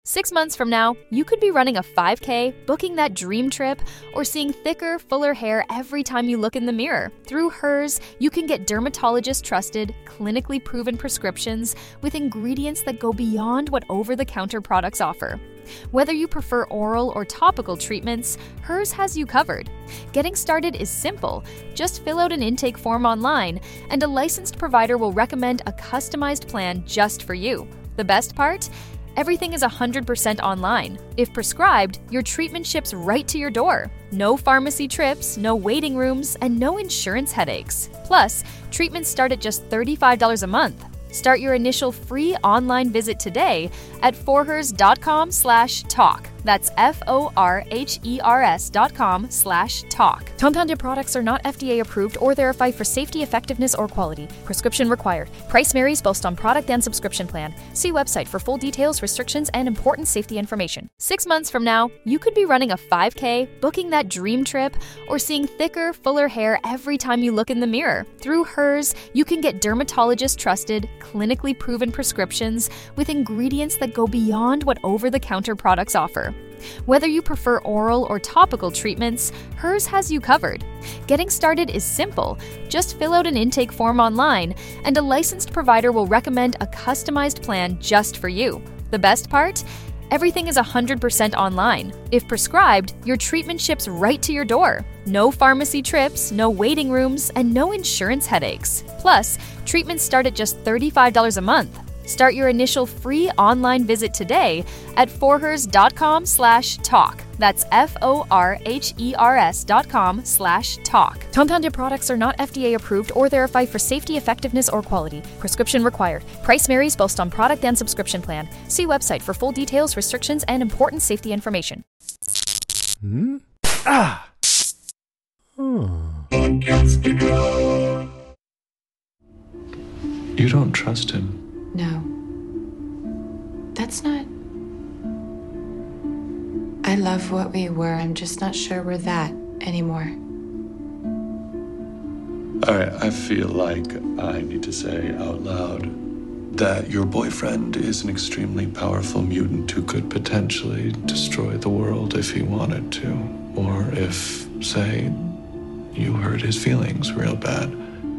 6 months from now, you could be running a 5K, booking that dream trip, or seeing thicker, fuller hair every time you look in the mirror. Through Hers, you can get dermatologist-trusted, clinically proven prescriptions with ingredients that go beyond what over-the-counter products offer. Whether you prefer oral or topical treatments, Hers has you covered. Getting started is simple. Just fill out an intake form online, and a licensed provider will recommend a customized plan just for you. The best part? Everything is 100% online. If prescribed, your treatment ships right to your door. No pharmacy trips, no waiting rooms, and no insurance headaches. Plus, treatments start at just $35 a month. Start your initial free online visit today at forhers.com/talk. That's forhers.com/talk. Compounded products are not FDA approved or verified for safety, effectiveness, or quality. Prescription required. Price varies based on product and subscription plan. See website for full details, restrictions, and important safety information. 6 months from now, you could be running a 5K, booking that dream trip, or seeing thicker, fuller hair every time you look in the mirror. Through Hers, you can get dermatologist-trusted, clinically proven prescriptions with ingredients that go beyond what over-the-counter products offer. Whether you prefer oral or topical treatments, Hers has you covered. Getting started is simple. Just fill out an intake form online, and a licensed provider will recommend a customized plan just for you. The best part? Everything is 100% online. If prescribed, your treatment ships right to your door. No pharmacy trips, no waiting rooms, and no insurance headaches. Plus, treatments start at just $35 a month. Start your initial free online visit today at forhers.com/talk. That's forhers.com/talk. Compounded products are not FDA approved or verified for safety, effectiveness, or quality. Prescription required. Price varies based on product and subscription plan. See website for full details, restrictions, and important safety information. You don't trust him. No. That's not... I love what we were. I'm just not sure we're that anymore. All right, I feel like I need to say out loud that your boyfriend is an extremely powerful mutant who could potentially destroy the world if he wanted to. Or if, say, you hurt his feelings real bad.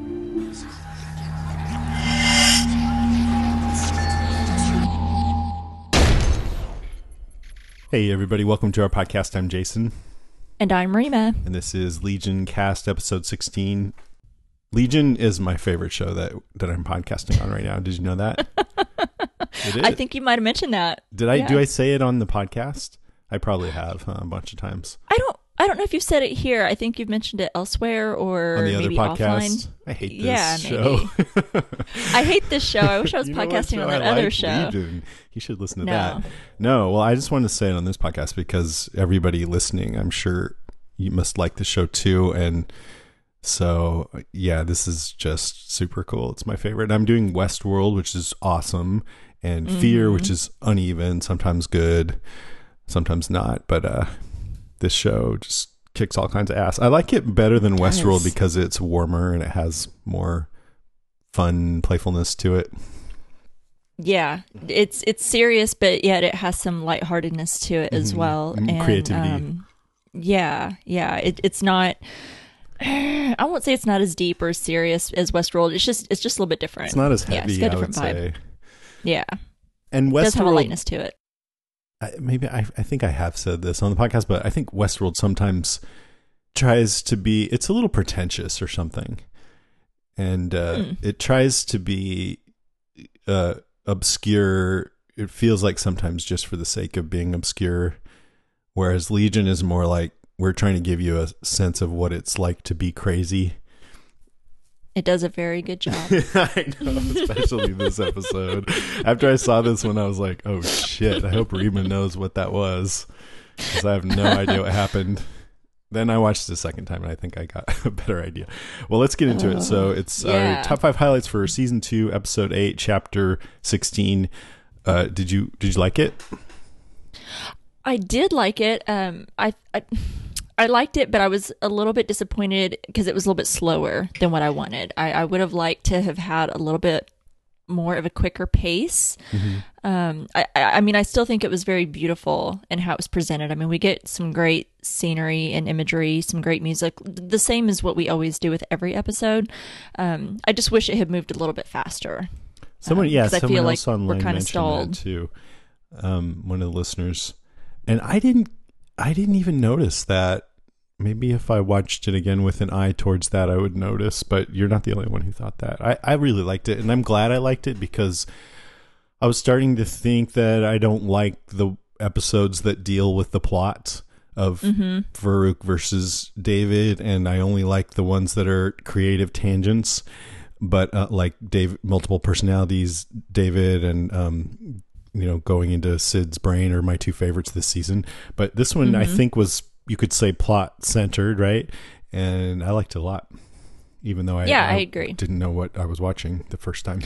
Hey everybody, welcome to our podcast. I'm Jason. And I'm Rima. And this is Legion Cast episode 16. Legion is my favorite show that I'm podcasting on right now. Did you know that? I think you might have mentioned that. Do I say it on the podcast? I probably have a bunch of times. I don't know if you've said it here. I think you've mentioned it elsewhere or on the other maybe podcast. Offline. I hate this show. I hate this show. I wish I was podcasting on that other show. Legion. You should listen to that. No, well, I just wanted to say it on this podcast because everybody listening, I'm sure you must like the show too. And so, yeah, this is just super cool. It's my favorite. And I'm doing Westworld, which is awesome, and Fear, which is uneven, sometimes good, sometimes not. But this show just kicks all kinds of ass. I like it better than Westworld because it's warmer and it has more fun playfulness to it. Yeah, it's serious, but yet it has some lightheartedness to it as well, and creativity. It's not. I won't say it's not as deep or serious as Westworld. It's just a little bit different. It's not as heavy. It's got a different I would vibe. say. Yeah, and Westworld it does have a lightness to it. I think I have said this on the podcast, but I think Westworld sometimes tries to be, it's a little pretentious or something. And it tries to be obscure. It feels like sometimes just for the sake of being obscure. Whereas Legion is more like, we're trying to give you a sense of what it's like to be crazy. It does a very good job. I know, especially this episode. After I saw this one, I was like, oh shit, I hope Rima knows what that was, because I have no idea what happened. Then I watched it a second time, and I think I got a better idea. Well, let's get into it. So it's our top 5 highlights for season 2, episode 8, chapter 16. Did you like it? I did like it. I liked it, but I was a little bit disappointed because it was a little bit slower than what I wanted. I would have liked to have had a little bit more of a quicker pace. Mm-hmm. I mean, I still think it was very beautiful in how it was presented. I mean, we get some great scenery and imagery, some great music, the same as what we always do with every episode. I just wish it had moved a little bit faster. Someone I feel like else online we're kind of mentioned stalled that too. One of the listeners, and I didn't even notice that. Maybe if I watched it again with an eye towards that, I would notice, but you're not the only one who thought that. I really liked it, and I'm glad I liked it because I was starting to think that I don't like the episodes that deal with the plot of Farouk versus David, and I only like the ones that are creative tangents, but like multiple personalities, David, and going into Sid's brain are my two favorites this season. But this one I think was, you could say, plot centered, right? And I liked it a lot, even though I agree. Didn't know what I was watching the first time.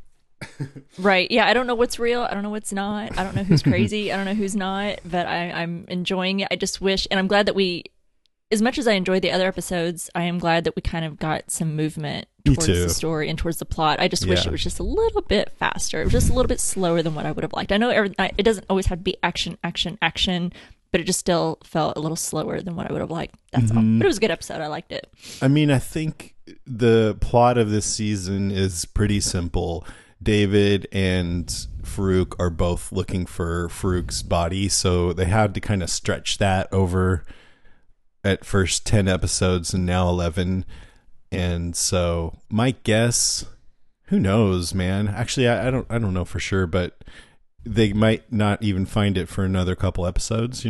Right. Yeah. I don't know what's real. I don't know what's not. I don't know who's crazy. I don't know who's not, but I'm enjoying it. I just wish, and I'm glad that as much as I enjoyed the other episodes, I am glad that we kind of got some movement towards the story and towards the plot. I just wish it was just a little bit faster. It was just a little bit slower than what I would have liked. I know it doesn't always have to be action, but it just still felt a little slower than what I would have liked. That's all. But it was a good episode. I liked it. I mean, I think the plot of this season is pretty simple. David and Farouk are both looking for Farouk's body, so they had to kind of stretch that over at first 10 episodes and now 11. And so my guess, who knows, man? Actually, I don't know for sure, but they might not even find it for another couple episodes,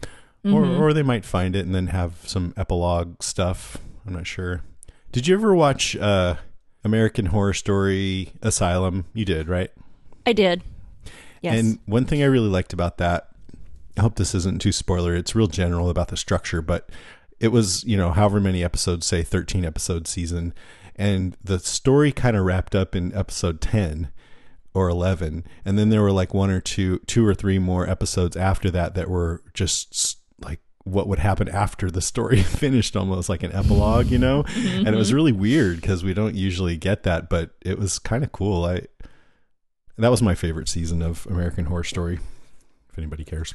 or they might find it and then have some epilogue stuff. I'm not sure. Did you ever watch American Horror Story Asylum? You did, right? I did. Yes. And one thing I really liked about that, I hope this isn't too spoiler, it's real general about the structure, but it was, however many episodes, say 13 episode season, and the story kind of wrapped up in episode 10 or 11, and then there were like two or three more episodes after that were just like what would happen after the story finished, almost like an epilogue, and it was really weird because we don't usually get that, but it was kind of cool. That was my favorite season of American Horror Story, if anybody cares.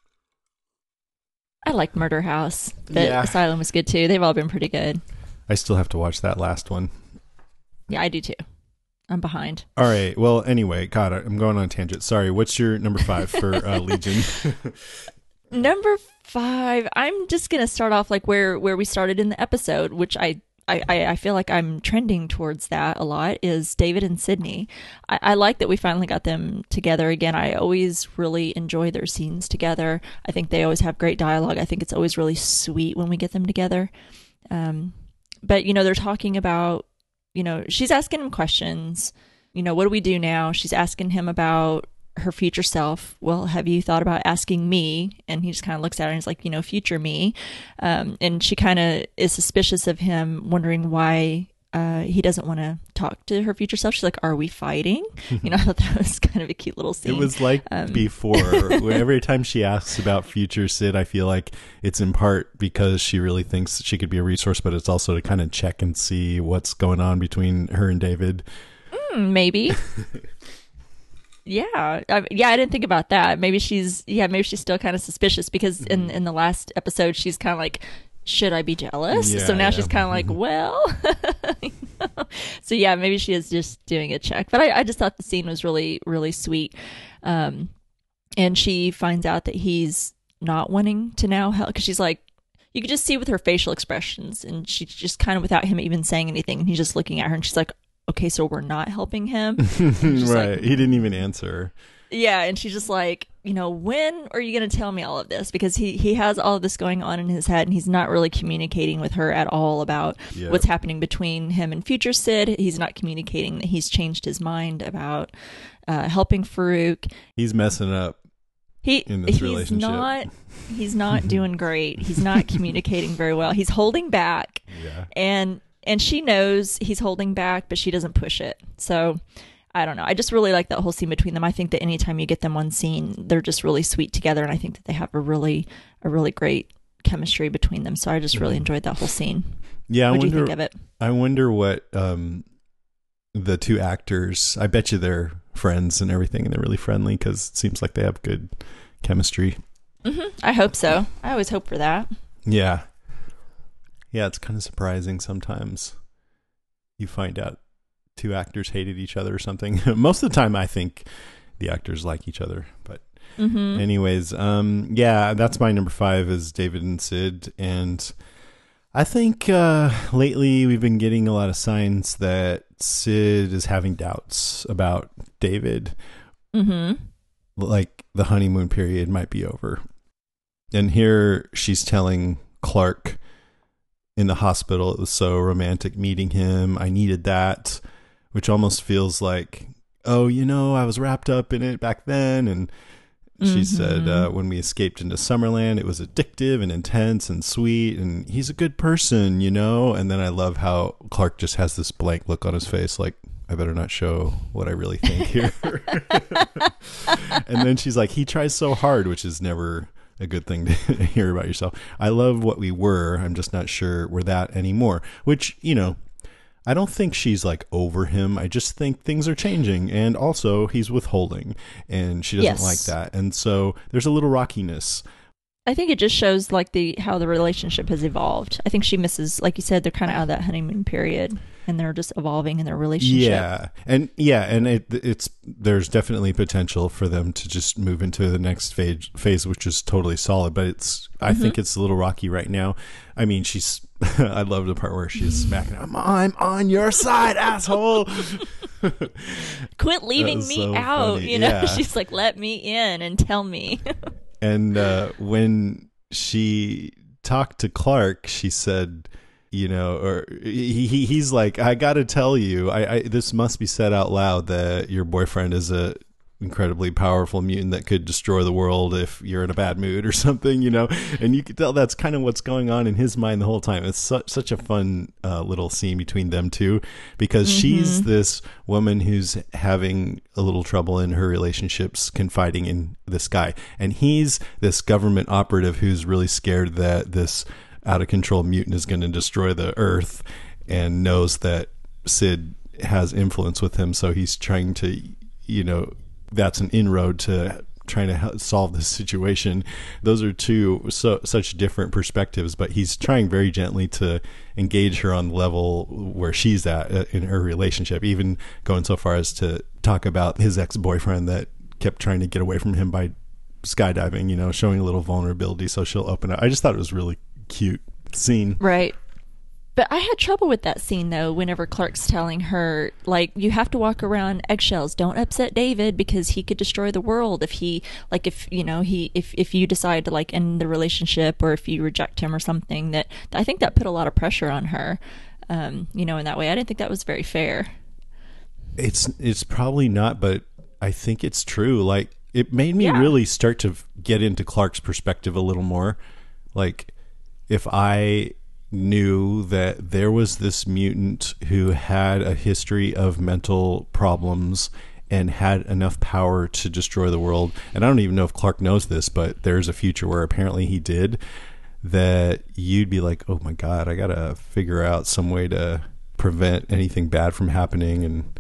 I liked Murder House, but Asylum was good too. They've all been pretty good. I still have to watch that last one. Yeah, I do too. I'm behind. All right. Well, anyway, God, I'm going on a tangent. Sorry. What's your number 5 for Legion? Number 5, I'm just going to start off like where we started in the episode, which I feel like I'm trending towards that a lot, is David and Sydney. I like that we finally got them together again. I always really enjoy their scenes together. I think they always have great dialogue. I think it's always really sweet when we get them together. But, they're talking about, she's asking him questions. What do we do now? She's asking him about her future self. Well, have you thought about asking me? And he just kind of looks at her and is like, future me. And she kind of is suspicious of him, wondering why he doesn't want to talk to her future self. She's like, are we fighting? I thought that was kind of a cute little scene. It was like before, every time she asks about future Sid, I feel like it's in part because she really thinks she could be a resource, but it's also to kind of check and see what's going on between her and David. Maybe. Yeah, I didn't think about that. Maybe she's still kind of suspicious because in the last episode she's kind of like, should I be jealous? So now she's kind of like, well, so yeah, maybe she is just doing a check. But I just thought the scene was really, really sweet. And she finds out that he's not wanting to now help because she's like, you could just see with her facial expressions, and she's just kind of without him even saying anything, and he's just looking at her, and she's like, okay, so we're not helping him. Right. Like, he didn't even answer. Yeah. And she's just like, when are you going to tell me all of this? Because he has all of this going on in his head, and he's not really communicating with her at all about what's happening between him and future Sid. He's not communicating that he's changed his mind about helping Farouk. He's messing up. In this relationship. He's not doing great. He's not communicating very well. He's holding back. Yeah. And she knows he's holding back, but she doesn't push it. So I don't know. I just really like that whole scene between them. I think that anytime you get them on scene, they're just really sweet together. And I think that they have a really great chemistry between them. So I just really enjoyed that whole scene. Yeah. What do you think of it? I wonder what the two actors, I bet you they're friends and everything, and they're really friendly because it seems like they have good chemistry. I hope so. I always hope for that. Yeah. Yeah, it's kind of surprising sometimes. You find out two actors hated each other or something. Most of the time, I think the actors like each other. But anyways, yeah, that's my number 5 is David and Sid. And I think lately we've been getting a lot of signs that Sid is having doubts about David. Like the honeymoon period might be over. And here she's telling Clark in the hospital, it was so romantic meeting him. I needed that, which almost feels like, oh, I was wrapped up in it back then. And she said, when we escaped into Summerland, it was addictive and intense and sweet. And he's a good person, And then I love how Clark just has this blank look on his face, like, I better not show what I really think here. And then she's like, he tries so hard, which is never a good thing to hear about yourself. I love what we were. I'm just not sure we're that anymore, which, I don't think she's like over him. I just think things are changing. And also he's withholding and she doesn't like that. And so there's a little rockiness. I think it just shows like how the relationship has evolved. I think she misses, like you said, they're kind of out of that honeymoon period and they're just evolving in their relationship. And it's there's definitely potential for them to just move into the next phase, which is totally solid. But I think it's a little rocky right now. I mean, I love the part where she's smacking him. I'm on your side, asshole. Quit leaving me out. Funny. She's like, let me in and tell me. And when she talked to Clark, she said, or he's like, I got to tell you, this must be said out loud that your boyfriend is a incredibly powerful mutant that could destroy the world if you're in a bad mood or something, and you could tell that's kind of what's going on in his mind the whole time. It's such a fun little scene between them two, because she's this woman who's having a little trouble in her relationships, confiding in this guy, and he's this government operative who's really scared that this out of control mutant is going to destroy the earth, and knows that Sid has influence with him, so he's trying to, that's an inroad to trying to solve this situation. Those are such different perspectives, but he's trying very gently to engage her on the level where she's at in her relationship, even going so far as to talk about his ex-boyfriend that kept trying to get away from him by skydiving, showing a little vulnerability so she'll open up. I just thought it was really cute scene. Right. But I had trouble with that scene, though, whenever Clark's telling her, like, you have to walk around eggshells. Don't upset David because he could destroy the world if you decide to, like, end the relationship or if you reject him or something. That I think that put a lot of pressure on her, in that way. I didn't think that was very fair. It's probably not, but I think it's true. Like, it made me really start to get into Clark's perspective a little more. Like, if I knew that there was this mutant who had a history of mental problems and had enough power to destroy the world, and I don't even know if Clark knows this, but there's a future where apparently he did, that you'd be like, oh my God, I gotta figure out some way to prevent anything bad from happening. And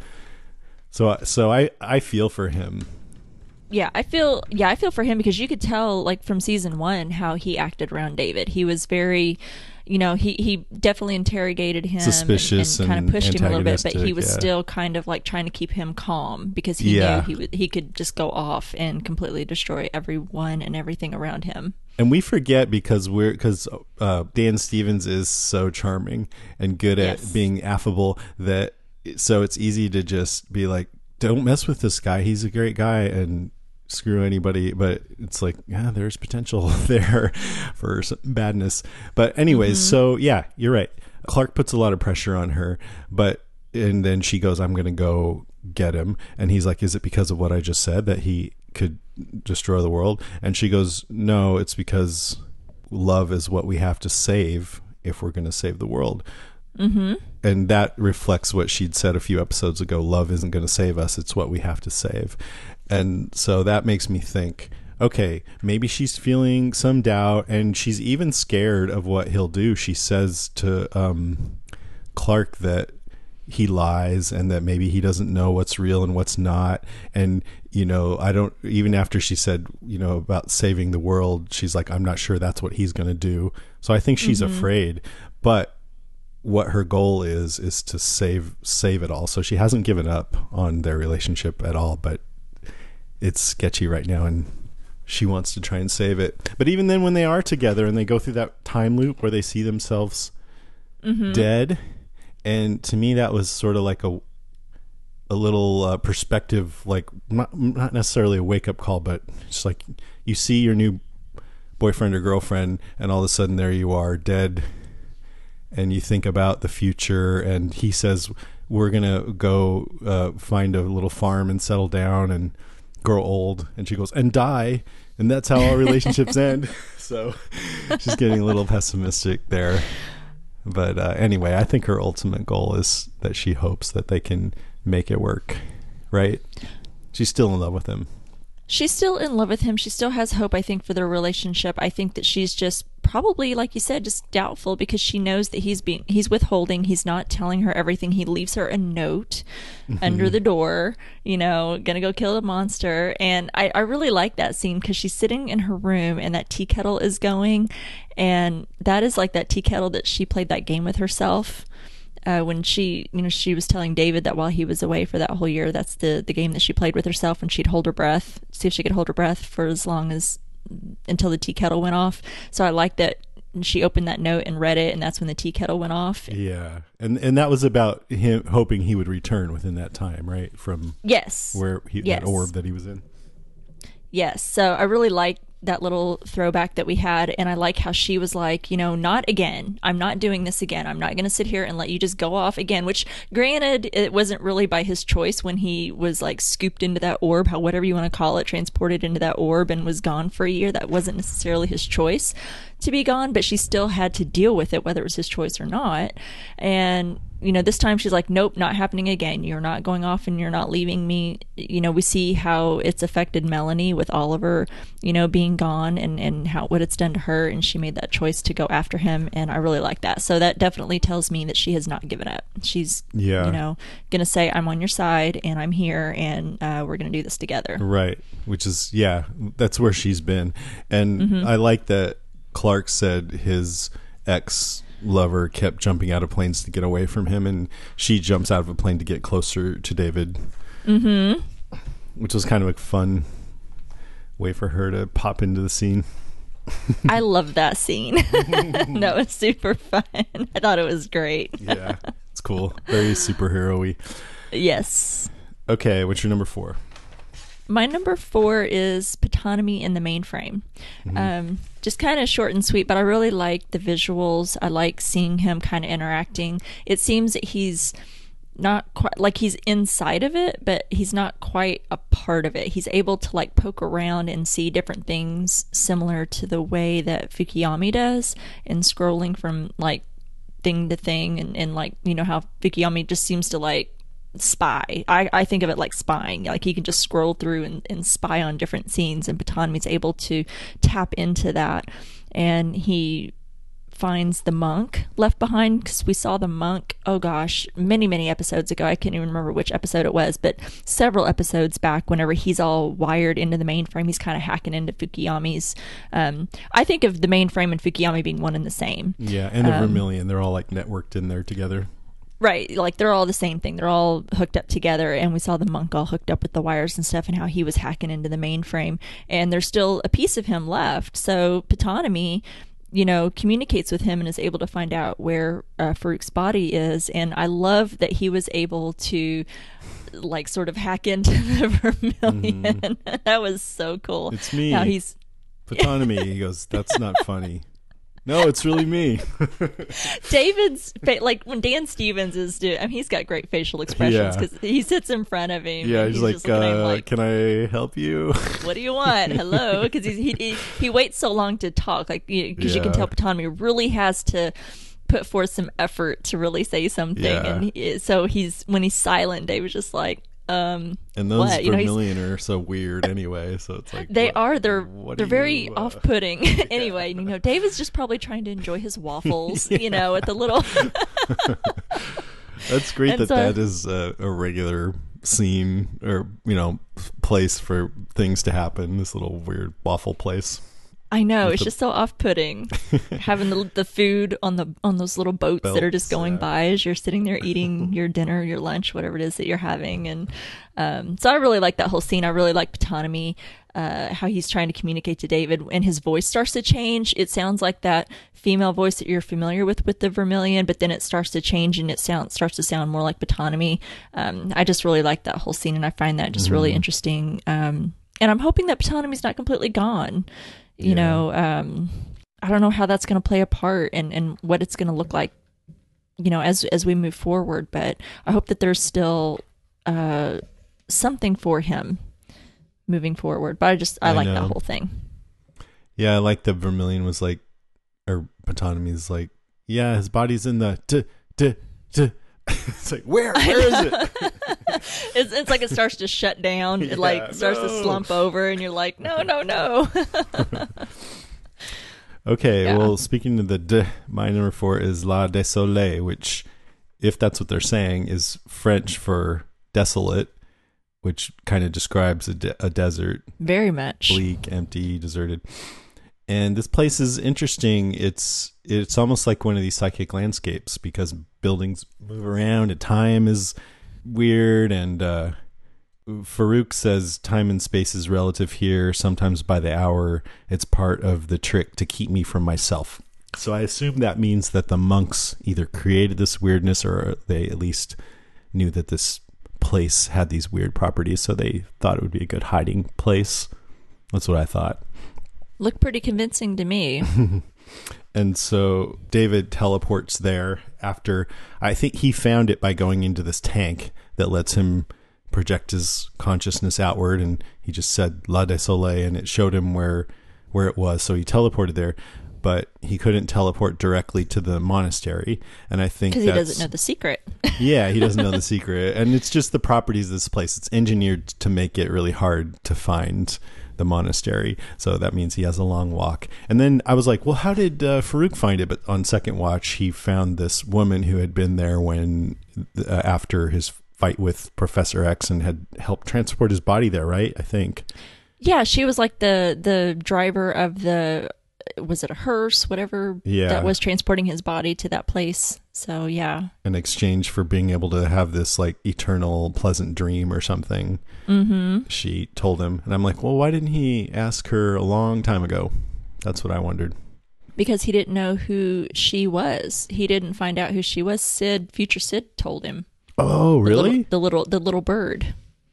so I feel for him. I feel for him, because you could tell, like, from season 1 how he acted around David. He was very, he definitely interrogated him, suspicious, and kind of pushed him a little bit, but he was still kind of like trying to keep him calm, because he knew he could just go off and completely destroy everyone and everything around him. And we forget because Dan Stevens is so charming and good at being affable, so it's easy to just be like, don't mess with this guy. He's a great guy, and screw anybody. But it's like, there's potential there for some badness. But anyways, so yeah, you're right. Clark puts a lot of pressure on her, and then she goes, I'm going to go get him. And he's like, is it because of what I just said that he could destroy the world? And she goes, no, it's because love is what we have to save if we're going to save the world. And that reflects what she'd said a few episodes ago. Love isn't going to save us. It's what we have to save. And so that makes me think, okay, maybe she's feeling some doubt, and she's even scared of what he'll do. She says to Clark that, he lies and that maybe he doesn't know what's real and what's not. And, I don't, even after she said, about saving the world, she's like, I'm not sure that's what he's going to do. So I think she's afraid, but what her goal is to save it all. So she hasn't given up on their relationship at all, but it's sketchy right now and she wants to try and save it. But even then, when they are together and they go through that time loop where they see themselves dead, and to me that was sort of like a little perspective, like not necessarily a wake-up call, but just like you see your new boyfriend or girlfriend and all of a sudden there you are dead, and you think about the future, and he says we're gonna go find a little farm and settle down and grow old, and she goes and die, and that's how all relationships end. So she's getting a little pessimistic there. But anyway, I think her ultimate goal is that she hopes that they can make it work, right? She's still in love with him. She's still in love with him. She still has hope, I think, for their relationship. I think that she's just probably, like you said, just doubtful because she knows that he's withholding. He's not telling her everything. He leaves her a note under the door, gonna go kill the monster. And I really like that scene because she's sitting in her room and that tea kettle is going. And that is like that tea kettle that she played that game with herself. When she was telling David that while he was away for that whole year, that's the game that she played with herself when she'd hold her breath, see if she could hold her breath for as long as until the tea kettle went off. So I like that she opened that note and read it, and that's when the tea kettle went off. Yeah. And that was about him hoping he would return within that time, right? From where that orb that he was in. Yes. So I really like that little throwback that we had, and I like how she was like, not again. I'm not doing this again. I'm not going to sit here and let you just go off again, which granted, it wasn't really by his choice when he was like scooped into that orb, whatever you want to call it, transported into that orb and was gone for a year. That wasn't necessarily his choice to be gone, but she still had to deal with it, whether it was his choice or not. And this time she's like, nope, not happening again. You're not going off and you're not leaving me. We see how it's affected Melanie with Oliver, being gone and what it's done to her. And she made that choice to go after him. And I really like that. So that definitely tells me that she has not given up. She's, going to say, I'm on your side and I'm here and we're going to do this together. Right. Which is, that's where she's been. And I like that Clark said his ex-lover kept jumping out of planes to get away from him, and she jumps out of a plane to get closer to David, which was kind of a fun way for her to pop into the scene. I love that scene. That was super fun. I thought it was great. Yeah, it's cool. Very superhero-y. Yes. Okay, what's your number 4? My number 4 is Ptonomy in the Mainframe. Just kind of short and sweet, but I really like the visuals. I like seeing him kind of interacting. It seems that he's not quite, like he's inside of it, but he's not quite a part of it. He's able to like poke around and see different things similar to the way that Fukuyami does in scrolling from like thing to thing and like, how Fukuyami just seems to like spy. I think of it like spying. Like he can just scroll through and spy on different scenes, and Ptonomy's able to tap into that. And he finds the monk left behind, because we saw the monk, oh gosh, many episodes ago. I can't even remember which episode it was, but several episodes back, whenever he's all wired into the mainframe, he's kind of hacking into Fukuyami's. I think of the mainframe and Fukuyami being one and the same. Yeah, and the Vermilion, they're all like networked in there together. Right, like they're all the same thing. They're all hooked up together, and we saw the monk all hooked up with the wires and stuff, and how he was hacking into the mainframe. And there's still a piece of him left. So Ptonomy, communicates with him and is able to find out where Farouk's body is. And I love that he was able to like sort of hack into the Vermilion. That was so cool. It's me. How he's Ptonomy. He goes, that's not funny. No, it's really me. David's like when Dan Stevens is doing, he's got great facial expressions because he sits in front of him. Yeah, he's like, can I help you? What do you want? Hello, because he waits so long to talk, like because you can tell Ptonomy really has to put forth some effort to really say something, and so when he's silent, David's just like. And those Vermilion are so weird anyway, so it's like they're very off-putting. Anyway, David's just probably trying to enjoy his waffles, at the little That's great And that is a regular scene or, place for things to happen. This little weird waffle place. I know, it's just so off-putting having the food on those little boats that are just going by as you're sitting there eating your dinner, your lunch, whatever it is that you're having. And so I really like that whole scene. I really like Ptonomy, how he's trying to communicate to David, and his voice starts to change. It sounds like that female voice that you're familiar with the Vermilion, but then it starts to change and it starts to sound more like Ptonomy. I just really like that whole scene, and I find that just really interesting. And I'm hoping that Ptonomy's not completely gone. I don't know how that's going to play a part and what it's going to look like, as we move forward. But I hope that there's still something for him moving forward. But I like that whole thing. Yeah, I like the Vermilion was like, or Ptonomy's like, yeah, his body's in the It's like, where is it? It's like it starts to shut down. It starts to slump over, and you're like, no. Okay, well, speaking of the my number 4 is La Désolée, which, if that's what they're saying, is French for desolate, which kind of describes a desert. Very much. Bleak, empty, deserted. And this place is interesting. It's almost like one of these psychic landscapes because buildings move around and time is weird. And Farouk says time and space is relative here, sometimes by the hour. It's part of the trick to keep me from myself. So I assume that means that the monks either created this weirdness or they at least knew that this place had these weird properties. So they thought it would be a good hiding place. That's what I thought. Looked pretty convincing to me. And so David teleports there after, I think he found it by going into this tank that lets him project his consciousness outward. And he just said La Désolée, and it showed him where it was. So he teleported there, but he couldn't teleport directly to the monastery. And I think because he doesn't know the secret. Yeah, he doesn't know the secret. And it's just the properties of this place. It's engineered to make it really hard to find the monastery, so that means he has a long walk. And then I was like, well, how did Farouk find it? But on second watch, he found this woman who had been there when after his fight with Professor X and had helped transport his body there, right? I think. Yeah, she was like the driver of the, was it a hearse, whatever, that was transporting his body to that place. So yeah, in exchange for being able to have this like eternal pleasant dream or something, she told him. And I'm like, well, why didn't he ask her a long time ago? That's what I wondered. Because he didn't know who she was. He didn't find out who she was. Future Sid told him. Oh, really? The little bird.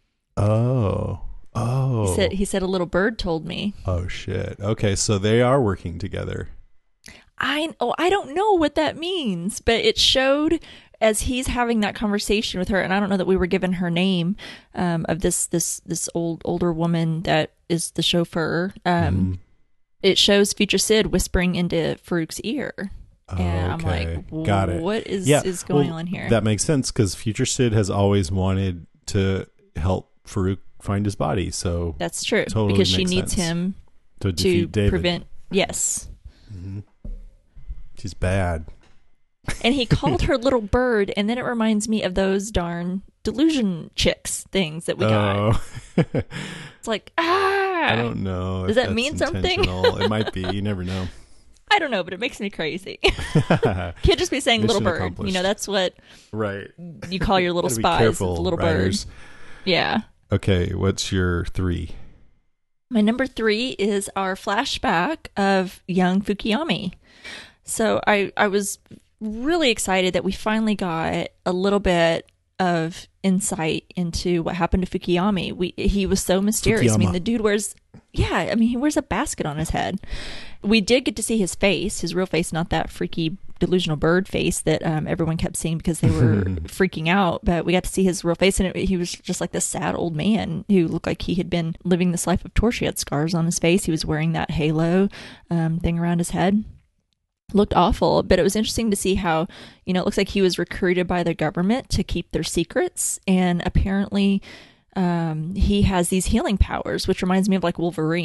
Oh. He said a little bird told me. Oh shit. Okay, so they are working together. I don't know what that means, but it showed as he's having that conversation with her, and I don't know that we were given her name, of this older woman that is the chauffeur. It shows Future Sid whispering into Farouk's ear. And I'm like, got it. What is going on here? That makes sense because Future Sid has always wanted to help Farouk find his body. So that's true. Totally because she needs him to defeat David. Prevent. Yes. Mm-hmm. She's bad. And he called her little bird, and then it reminds me of those darn delusion chicks things that we got. It's like, I don't know. Does that mean something? It might be. You never know. I don't know, but it makes me crazy. Can't just be saying little bird. That's what you call your little spies. Careful, little writers. Bird. Yeah. Okay, what's your 3? My number 3 is our flashback of young Fukuyami. So I was really excited that we finally got a little bit of insight into what happened to Fukuyami. He was so mysterious. Fukuyama. I mean, the dude he wears a basket on his head. We did get to see his face, his real face, not that freaky delusional bird face that everyone kept seeing because they were freaking out. But we got to see his real face, and he was just like this sad old man who looked like he had been living this life of torture. He had scars on his face. He was wearing that halo thing around his head. Looked awful, but it was interesting to see how, it looks like he was recruited by the government to keep their secrets, and apparently he has these healing powers, which reminds me of like Wolverine,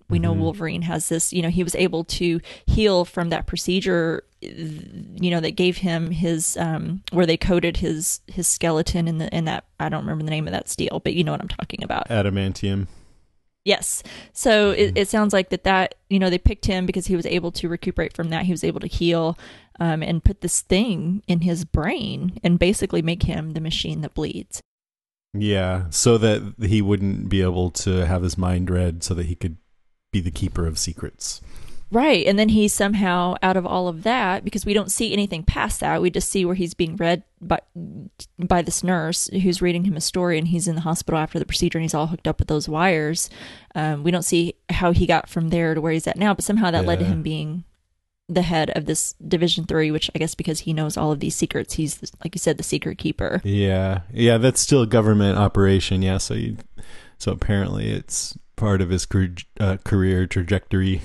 we know Wolverine has this, he was able to heal from that procedure, that gave him his, where they coated his skeleton in that, I don't remember the name of that steel, but you know what I'm talking about. Adamantium. Yes. So it sounds like that, they picked him because he was able to recuperate from that. He was able to heal, and put this thing in his brain and basically make him the machine that bleeds. Yeah. So that he wouldn't be able to have his mind read, so that he could be the keeper of secrets. Right. And then he's somehow out of all of that, because we don't see anything past that. We just see where he's being read by this nurse who's reading him a story, and he's in the hospital after the procedure and he's all hooked up with those wires. We don't see how he got from there to where he's at now, but somehow that led to him being the head of this Division 3, which I guess because he knows all of these secrets, he's, like you said, the secret keeper. Yeah. That's still a government operation. Yeah. So apparently it's part of his career trajectory.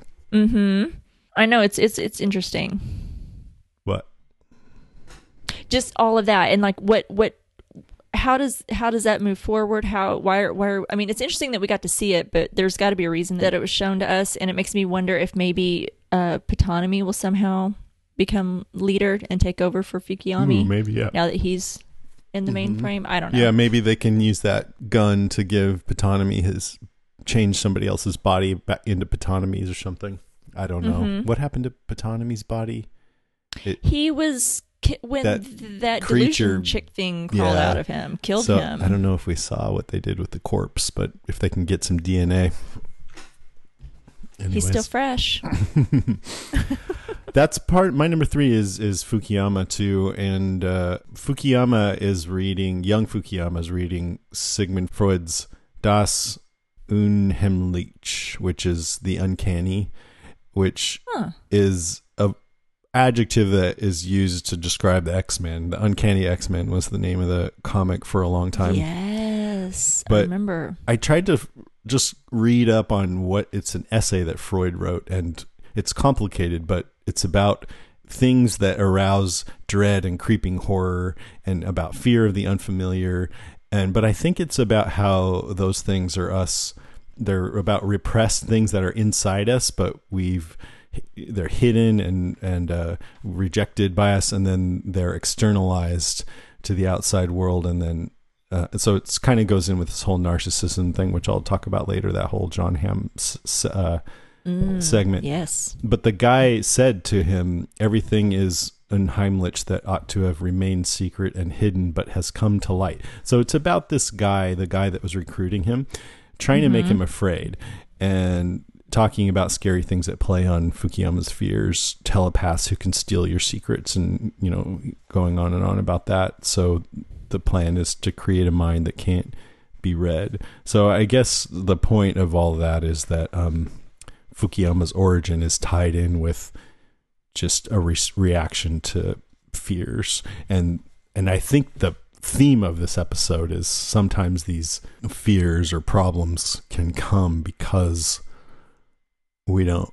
I know it's interesting. What? Just all of that, and like what how does that move forward? Why I mean, it's interesting that we got to see it, but there's got to be a reason that it was shown to us, and it makes me wonder if maybe Potanomy will somehow become leader and take over for Fukuyami. Maybe, yeah. Now that he's in the mainframe, I don't know. Yeah, maybe they can use that gun to give Potanomy change somebody else's body back into Potanomy's or something. I don't know. What happened to Potanomy's body? He was when that creature delusion chick thing crawled out of him, killed him. I don't know if we saw what they did with the corpse, but if they can get some DNA. Anyways. He's still fresh. That's my number 3 is Fukuyama too, and young Fukuyama is reading Sigmund Freud's Das Unheimliche, which is the uncanny, which is a adjective that is used to describe the X-Men. The Uncanny X-Men was the name of the comic for a long time. Yes, but I remember. I tried to just read up on it's an essay that Freud wrote, and it's complicated, but it's about things that arouse dread and creeping horror, and about fear of the unfamiliar. But I think it's about how those things are us. They're about repressed things that are inside us, but they're hidden and rejected by us, and then they're externalized to the outside world, and then so it's kind of goes in with this whole narcissism thing, which I'll talk about later. That whole John Hamm segment. Yes. But the guy said to him, everything is unheimlich that ought to have remained secret and hidden, but has come to light. So it's about this guy, the guy that was recruiting him, trying to make him afraid, and talking about scary things that play on Fukuyama's fears, telepaths who can steal your secrets, and going on and on about that. So the plan is to create a mind that can't be read. So I guess the point of all of that is that Fukuyama's origin is tied in with just a reaction to fears, and I think the theme of this episode is sometimes these fears or problems can come because we don't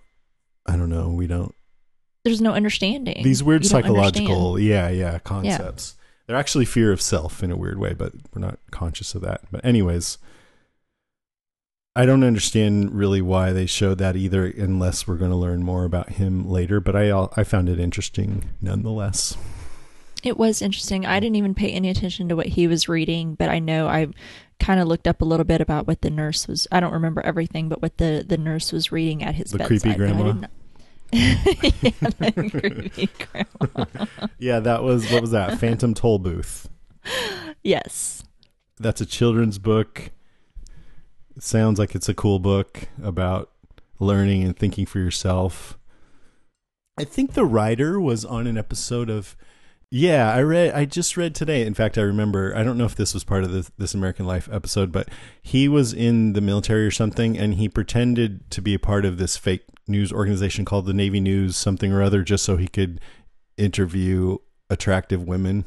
there's no understanding. These weird psychological concepts. Yeah. They're actually fear of self in a weird way, but we're not conscious of that. But anyways, I don't understand really why they showed that either, unless we're going to learn more about him later. But I found it interesting nonetheless. It was interesting. I didn't even pay any attention to what he was reading, but I know I kind of looked up a little bit about what the nurse was. I don't remember everything, but what the nurse was reading at his bedside. Creepy grandma. The creepy grandma. Yeah, that was, what was that? Phantom Toll Booth. Yes. That's a children's book. It sounds like it's a cool book about learning and thinking for yourself. I think the writer was on an episode of... Yeah, I just read today. In fact, I remember, I don't know if this was part of This American Life episode, but he was in the military or something, and he pretended to be a part of this fake news organization called the Navy News something or other, just so he could interview attractive women.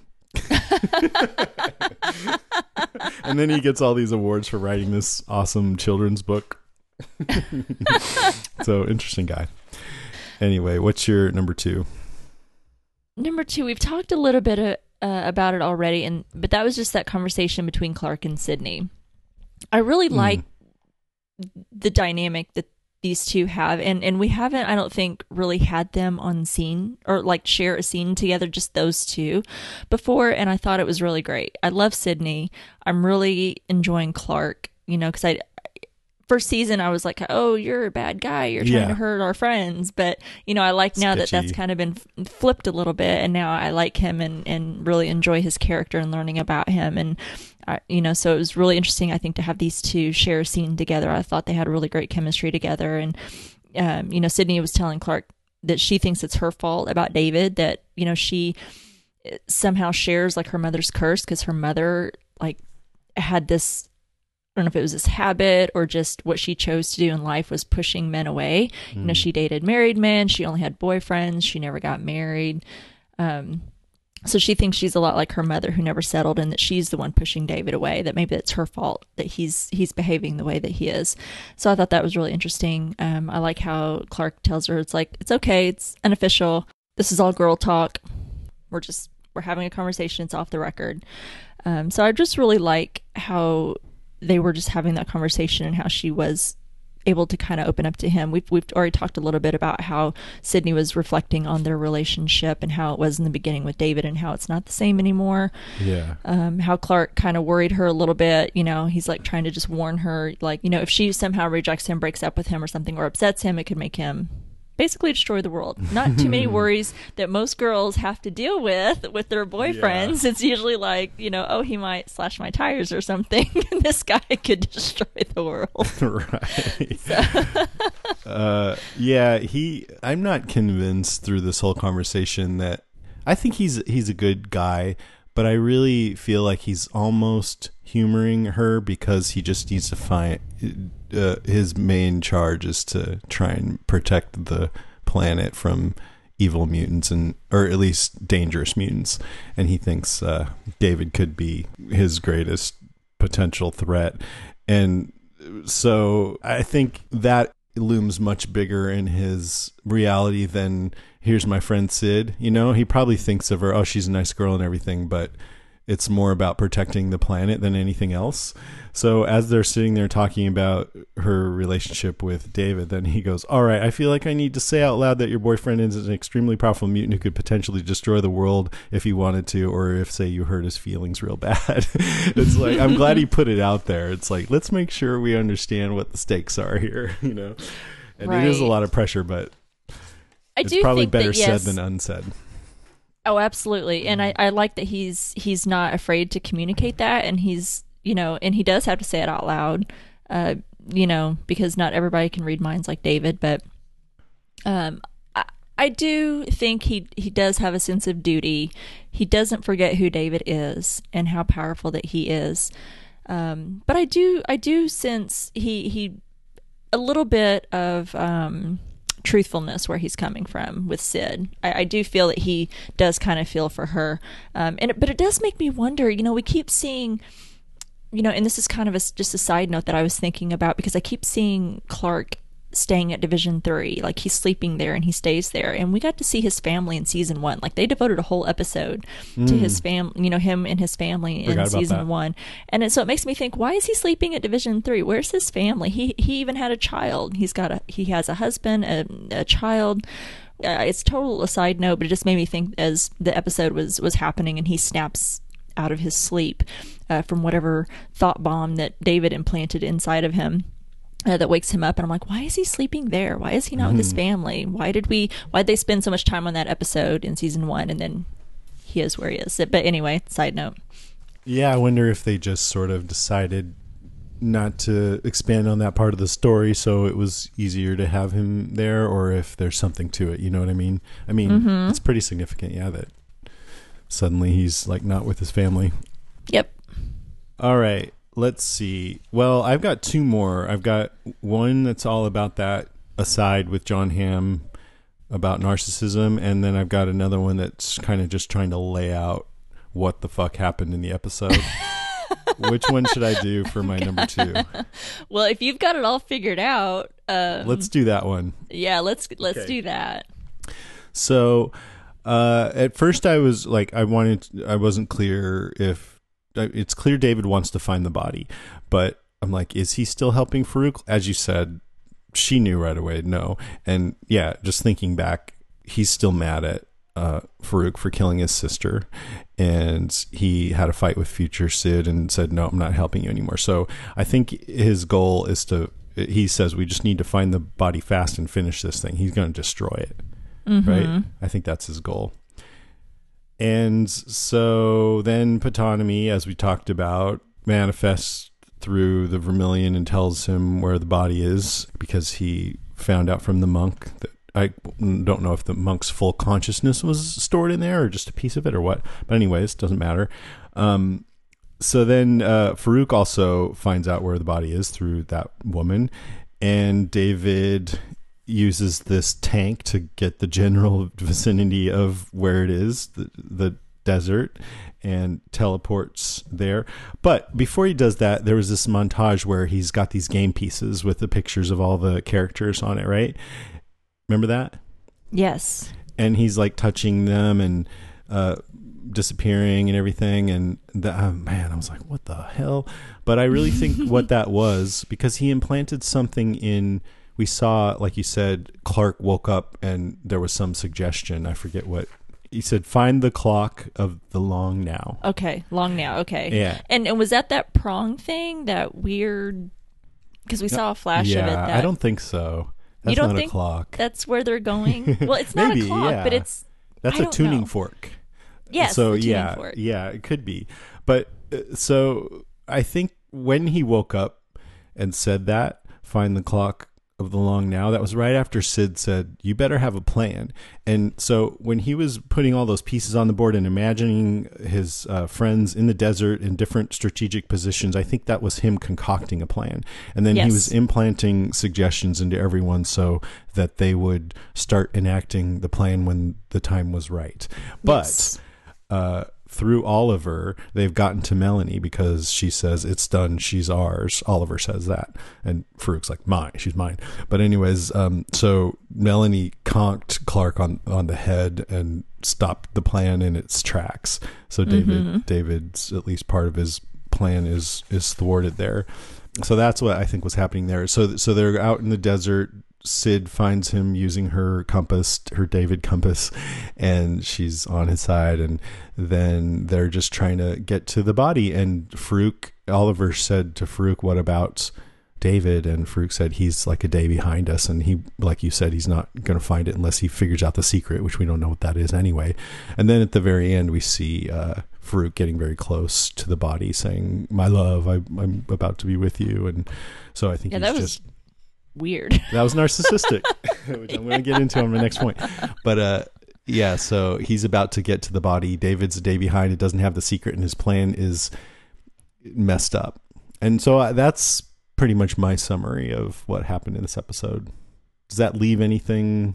And then he gets all these awards for writing this awesome children's book. So, interesting guy. Anyway, what's your number 2? Number 2, we've talked a little bit about it already, but that was just that conversation between Clark and Sydney. I really like the dynamic that these two have, and we haven't, I don't think, really had them on scene or like share a scene together, just those two before, and I thought it was really great. I love Sydney. I'm really enjoying Clark, because first season I was like, oh, you're a bad guy, you're trying to hurt our friends, but I like now that that's kind of been flipped a little bit, and now I like him and really enjoy his character and learning about him, and so it was really interesting, I think, to have these two share a scene together. I thought they had really great chemistry together, and Sydney was telling Clark that she thinks it's her fault about David, that she somehow shares like her mother's curse, because her mother like had this, I don't know if it was this habit or just what she chose to do in life was pushing men away. She dated married men. She only had boyfriends. She never got married. So she thinks she's a lot like her mother, who never settled, and that she's the one pushing David away, that maybe it's her fault that he's behaving the way that he is. So I thought that was really interesting. I like how Clark tells her, it's like, it's okay. It's unofficial. This is all girl talk. We're having a conversation. It's off the record. So I just really like how they were just having that conversation and how she was able to kind of open up to him. We've already talked a little bit about how Sydney was reflecting on their relationship and how it was in the beginning with David and how it's not the same anymore. Yeah. How Clark kind of worried her a little bit. He's like trying to just warn her, like, if she somehow rejects him, breaks up with him or something, or upsets him, it could make him basically destroy the world. Not too many worries that most girls have to deal with their boyfriends. Yeah. It's usually like, oh, he might slash my tires or something. This guy could destroy the world. Right. I'm not convinced through this whole conversation that I think he's a good guy, but I really feel like he's almost humoring her because he just needs to find his main charge is to try and protect the planet from evil mutants, or at least dangerous mutants, and he thinks David could be his greatest potential threat. And so I think that looms much bigger in his reality than here's my friend Sid. He probably thinks of her, oh, she's a nice girl and everything, but it's more about protecting the planet than anything else. So as they're sitting there talking about her relationship with David, then he goes, all right, I feel like I need to say out loud that your boyfriend is an extremely powerful mutant who could potentially destroy the world if he wanted to, or if, say, you hurt his feelings real bad. It's like, I'm glad he put it out there. It's like, let's make sure we understand what the stakes are here, And right. It is a lot of pressure, but it's probably better said than unsaid. Oh, absolutely. And I like that he's not afraid to communicate that, and he's, and he does have to say it out loud, because not everybody can read minds like David, but I do think he does have a sense of duty. He doesn't forget who David is and how powerful that he is. But I do sense he a little bit of truthfulness where he's coming from with Sid. I do feel that he does kind of feel for her, but it does make me wonder. We keep seeing, and this is kind of just a side note that I was thinking about, because I keep seeing Clark staying at Division 3, like he's sleeping there and he stays there, and we got to see his family in season 1. Like they devoted a whole episode to his him and his family in season 1, and so it makes me think, why is he sleeping at Division 3? Where's his family? He even had a child. He has a husband, a child. It's total a side note, but it just made me think as the episode was happening and he snaps out of his sleep from whatever thought bomb that David implanted inside of him. That wakes him up, and I'm like, why is he sleeping there? Why is he not with his family? Why'd they spend so much time on that episode in season 1, and then he is where he is? But anyway, side note. Yeah, I wonder if they just sort of decided not to expand on that part of the story, so it was easier to have him there, or if there's something to it. You know what I mean? It's pretty significant, that suddenly he's like not with his family. Yep. All right. Let's see. Well, I've got 2 more. I've got one that's all about that aside with John Hamm about narcissism, and then I've got another one that's kind of just trying to lay out what the fuck happened in the episode. Which one should I do for my number 2? Well, if you've got it all figured out, let's do that one. Yeah, let's do that. So, at first I was like, I wasn't clear if. It's clear David wants to find the body, but I'm like, is he still helping Farouk? As you said, she knew right away, no. And yeah, just thinking back, he's still mad at Farouk for killing his sister, and he had a fight with future Sid and said, no, I'm not helping you anymore. So I think his goal is he says, we just need to find the body fast and finish this thing. He's going to destroy it. Right? I think that's his goal. And so then Ptolemy, as we talked about, manifests through the Vermilion and tells him where the body is, because he found out from the monk that, I don't know if the monk's full consciousness was stored in there or just a piece of it or what. But anyways, doesn't matter. So then Farouk also finds out where the body is through that woman. And David uses this tank to get the general vicinity of where it is, the desert, and teleports there. But before he does that, there was this montage where he's got these game pieces with the pictures of all the characters on it, right? Remember that? Yes. And he's like touching them and disappearing and everything. And man, I was like, what the hell? But I really think what that was, because he implanted something in, we saw, like you said, Clark woke up and there was some suggestion. I forget what. He said, find the clock of the long now. Okay, long now. Okay. Yeah. And was that prong thing, that weird, because we saw a flash of it. Yeah, I don't think so. That's you don't not think a clock. That's where they're going? Well, it's not Maybe, a clock, yeah. but it's... That's a tuning fork. Yes, so the tuning yeah, fork. Yeah, it could be. But so I think when he woke up and said that, find the clock of the long now, that was right after Sid said, you better have a plan. And so when he was putting all those pieces on the board and imagining his friends in the desert in different strategic positions, I think that was him concocting a plan. And then he was implanting suggestions into everyone so that they would start enacting the plan when the time was right. But through Oliver, they've gotten to Melanie, because she says, it's done, she's ours. Oliver says that. And Farouk's like, mine, she's mine. But anyways, so Melanie conked Clark on the head and stopped the plan in its tracks. So David's, at least part of his plan is thwarted there. So that's what I think was happening there. So they're out in the desert. Sid finds him using her compass, her David compass, and she's on his side. And then they're just trying to get to the body. And Oliver said to Farouk, what about David? And Farouk said, he's like a day behind us. And he, like you said, he's not going to find it unless he figures out the secret, which we don't know what that is anyway. And then at the very end, we see Farouk getting very close to the body, saying, my love, I'm about to be with you. And so I think he's just weird. That was narcissistic, which I'm going to get into on my next point. But yeah, so he's about to get to the body. David's a day behind. It doesn't have the secret, and his plan is messed up. And so that's pretty much my summary of what happened in this episode. Does that leave anything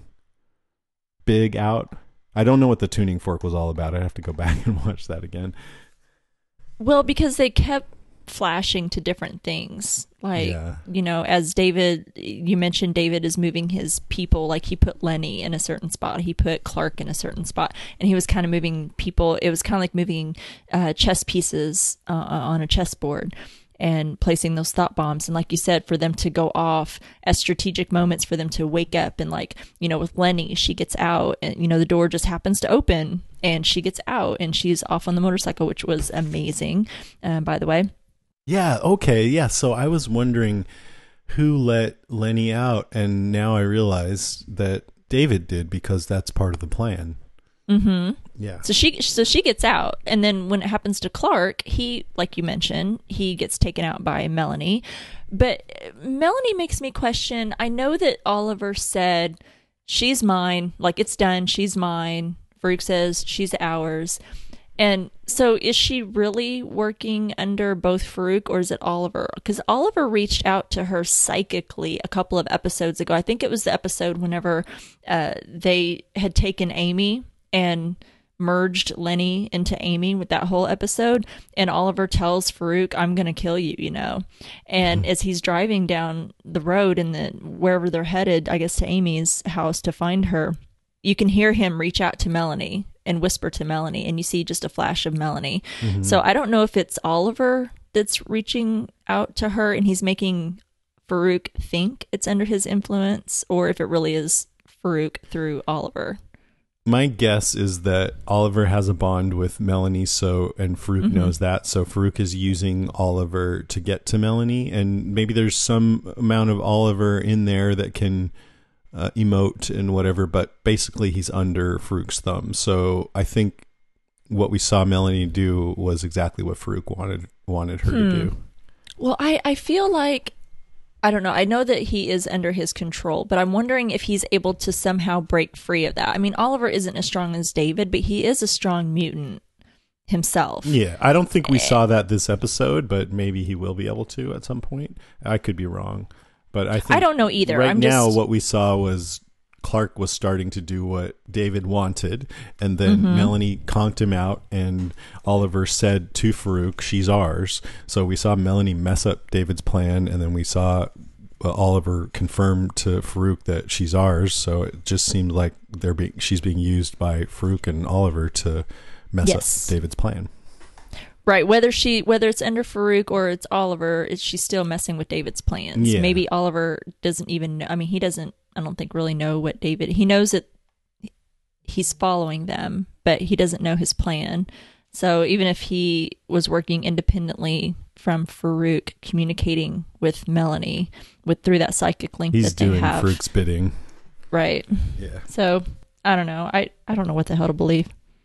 big out? I don't know what the tuning fork was all about. I'd have to go back and watch that again. Well, because they kept flashing to different things, like as David, you mentioned, David is moving his people, like he put Lenny in a certain spot, he put Clark in a certain spot, and he was kind of moving people. It was kind of like moving chess pieces on a chessboard and placing those thought bombs. And like you said, for them to go off as strategic moments, for them to wake up, and like, with Lenny, she gets out and, the door just happens to open and she gets out and she's off on the motorcycle, which was amazing, by the way. Yeah. Okay. Yeah. So I was wondering who let Lenny out, and now I realize that David did, because that's part of the plan. Mm-hmm. Yeah. So she gets out, and then when it happens to Clark, he, like you mentioned, he gets taken out by Melanie. But Melanie makes me question. I know that Oliver said, she's mine, like it's done, she's mine. Farouk says she's ours. And so is she really working under both Farouk, or is it Oliver? Because Oliver reached out to her psychically a couple of episodes ago. I think it was the episode whenever they had taken Amy and merged Lenny into Amy with that whole episode. And Oliver tells Farouk, I'm going to kill you, And as he's driving down the road and wherever they're headed, I guess to Amy's house to find her, you can hear him reach out to Melanie and whisper to Melanie, and you see just a flash of Melanie. Mm-hmm. So I don't know if it's Oliver that's reaching out to her and he's making Farouk think it's under his influence, or if it really is Farouk through Oliver. My guess is that Oliver has a bond with Melanie, and Farouk knows that. So Farouk is using Oliver to get to Melanie, and maybe there's some amount of Oliver in there that can emote and whatever, but basically he's under Farouk's thumb. So I think what we saw Melanie do was exactly what Farouk wanted her to do. Well, I feel like, I don't know. I know that he is under his control, but I'm wondering if he's able to somehow break free of that. I mean, Oliver isn't as strong as David, but he is a strong mutant himself. Yeah, I don't think we saw that this episode, but maybe he will be able to at some point. I could be wrong, but I don't know either. Right now, what we saw was Clark was starting to do what David wanted, and then Melanie conked him out, and Oliver said to Farouk, "She's ours." So we saw Melanie mess up David's plan, and then we saw Oliver confirm to Farouk that she's ours. So it just seemed like she's being used by Farouk and Oliver to mess up David's plan. Right, whether it's under Farouk or it's Oliver, she's still messing with David's plans. Yeah. Maybe Oliver doesn't even know. I mean, he doesn't, I don't think, really know what David... He knows that he's following them, but he doesn't know his plan. So even if he was working independently from Farouk, communicating with Melanie through that psychic link that they have... He's doing Farouk's bidding. Right. Yeah. So, I don't know. I don't know what the hell to believe.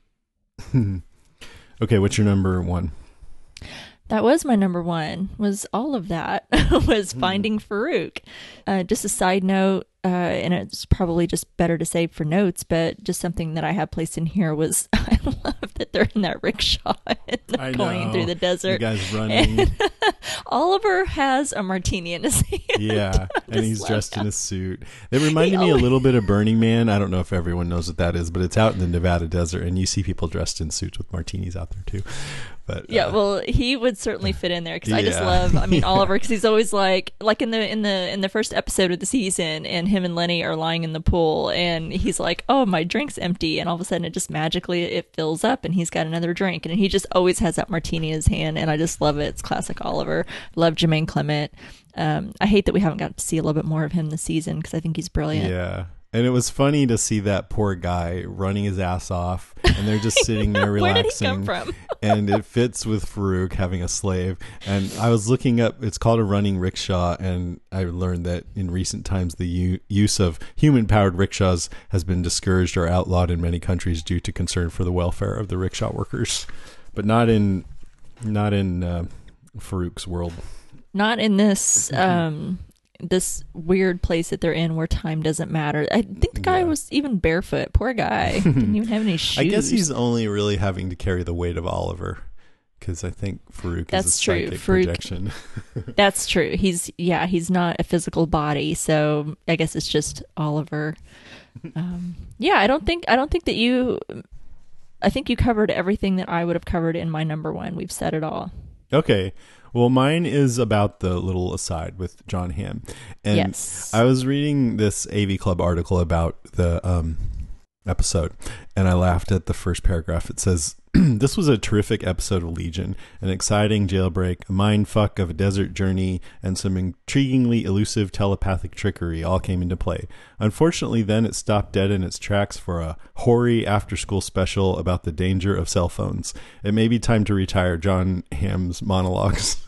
Okay, what's your number one? That was my number one, was all of that, was finding Farouk. Just a side note, and it's probably just better to save for notes, but just something that I have placed in here was, I love that they're in that rickshaw and they're going through the desert. You guys running. And Oliver has a martini in his hand. Yeah, and he's dressed in a suit. It reminded me a little bit of Burning Man. I don't know if everyone knows what that is, but it's out in the Nevada desert, and you see people dressed in suits with martinis out there too. But yeah, well, he would certainly fit in there because I just love, Oliver, because he's always like in the first episode of the season, and him and Lenny are lying in the pool, and he's like, "Oh, my drink's empty," and all of a sudden it just magically it fills up, and he's got another drink, and he just always has that martini in his hand, and I just love it. It's classic Oliver. Love Jermaine Clement. I hate that we haven't got to see a little bit more of him this season because I think he's brilliant. Yeah. And it was funny to see that poor guy running his ass off, and they're just sitting there relaxing. Where did he come from? And it fits with Farouk having a slave. And I was looking up, it's called a running rickshaw, and I learned that in recent times the use of human-powered rickshaws has been discouraged or outlawed in many countries due to concern for the welfare of the rickshaw workers, but not in Farouk's world. Not in this. This weird place that they're in where time doesn't matter. I think the guy was even barefoot. Poor guy. Didn't even have any shoes. I guess he's only really having to carry the weight of Oliver, because I think Farouk is a psychic projection. That's true. He's not a physical body, so I guess it's just Oliver. I don't think that you... I think you covered everything that I would have covered in my number one. We've said it all. Okay. Well, mine is about the little aside with Jon Hamm. And yes. I was reading this AV Club article about the episode, and I laughed at the first paragraph. It says, "This was a terrific episode of Legion, an exciting jailbreak, a mind fuck of a desert journey, and some intriguingly elusive telepathic trickery all came into play. Unfortunately, then it stopped dead in its tracks for a hoary after-school special about the danger of cell phones. It may be time to retire Jon Hamm's monologues."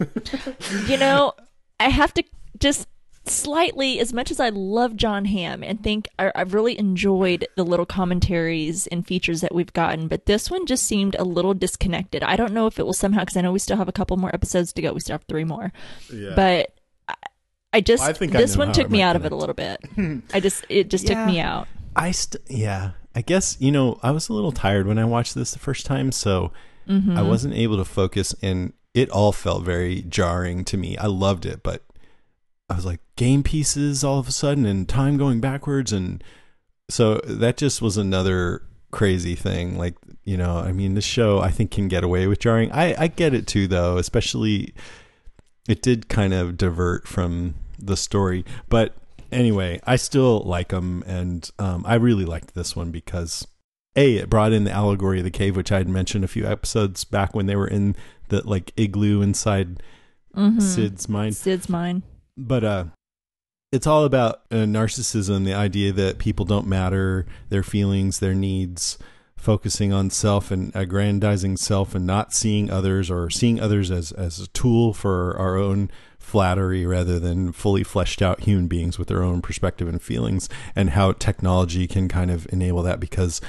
I have to just slightly, as much as I love Jon Hamm and think I've really enjoyed the little commentaries and features that we've gotten, but this one just seemed a little disconnected. I don't know if it will somehow, because I know we still have a couple more episodes to go. We still have 3 more. Yeah. But this one took me out of it a little bit. It just took me out. I guess, I was a little tired when I watched this the first time, so I wasn't able to focus, and it all felt very jarring to me. I loved it, but I was like, game pieces all of a sudden and time going backwards. And so that just was another crazy thing. Like, this show I think can get away with jarring. I get it too, though, especially it did kind of divert from the story. But anyway, I still like them. And I really liked this one because it brought in the allegory of the cave, which I had mentioned a few episodes back when they were in the like igloo inside Sid's mind. But it's all about narcissism, the idea that people don't matter, their feelings, their needs, focusing on self and aggrandizing self and not seeing others, or seeing others as a tool for our own flattery rather than fully fleshed out human beings with their own perspective and feelings, and how technology can kind of enable that, because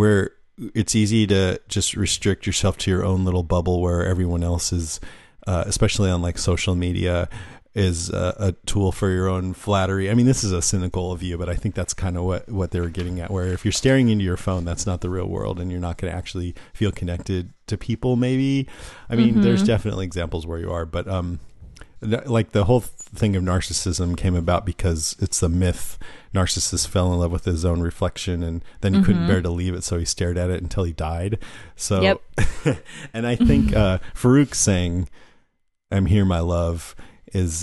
it's easy to just restrict yourself to your own little bubble where everyone else is, especially on like social media, is a tool for your own flattery. I mean, this is a cynical view, but I think that's kind of what they were getting at, where if you're staring into your phone, that's not the real world, and you're not going to actually feel connected to people, maybe. I mean, there's definitely examples where you are, but like the whole thing of narcissism came about because it's a myth. Narcissist fell in love with his own reflection, and then he couldn't bear to leave it, so he stared at it until he died. So, and I think Farouk saying, "I'm here, my love," is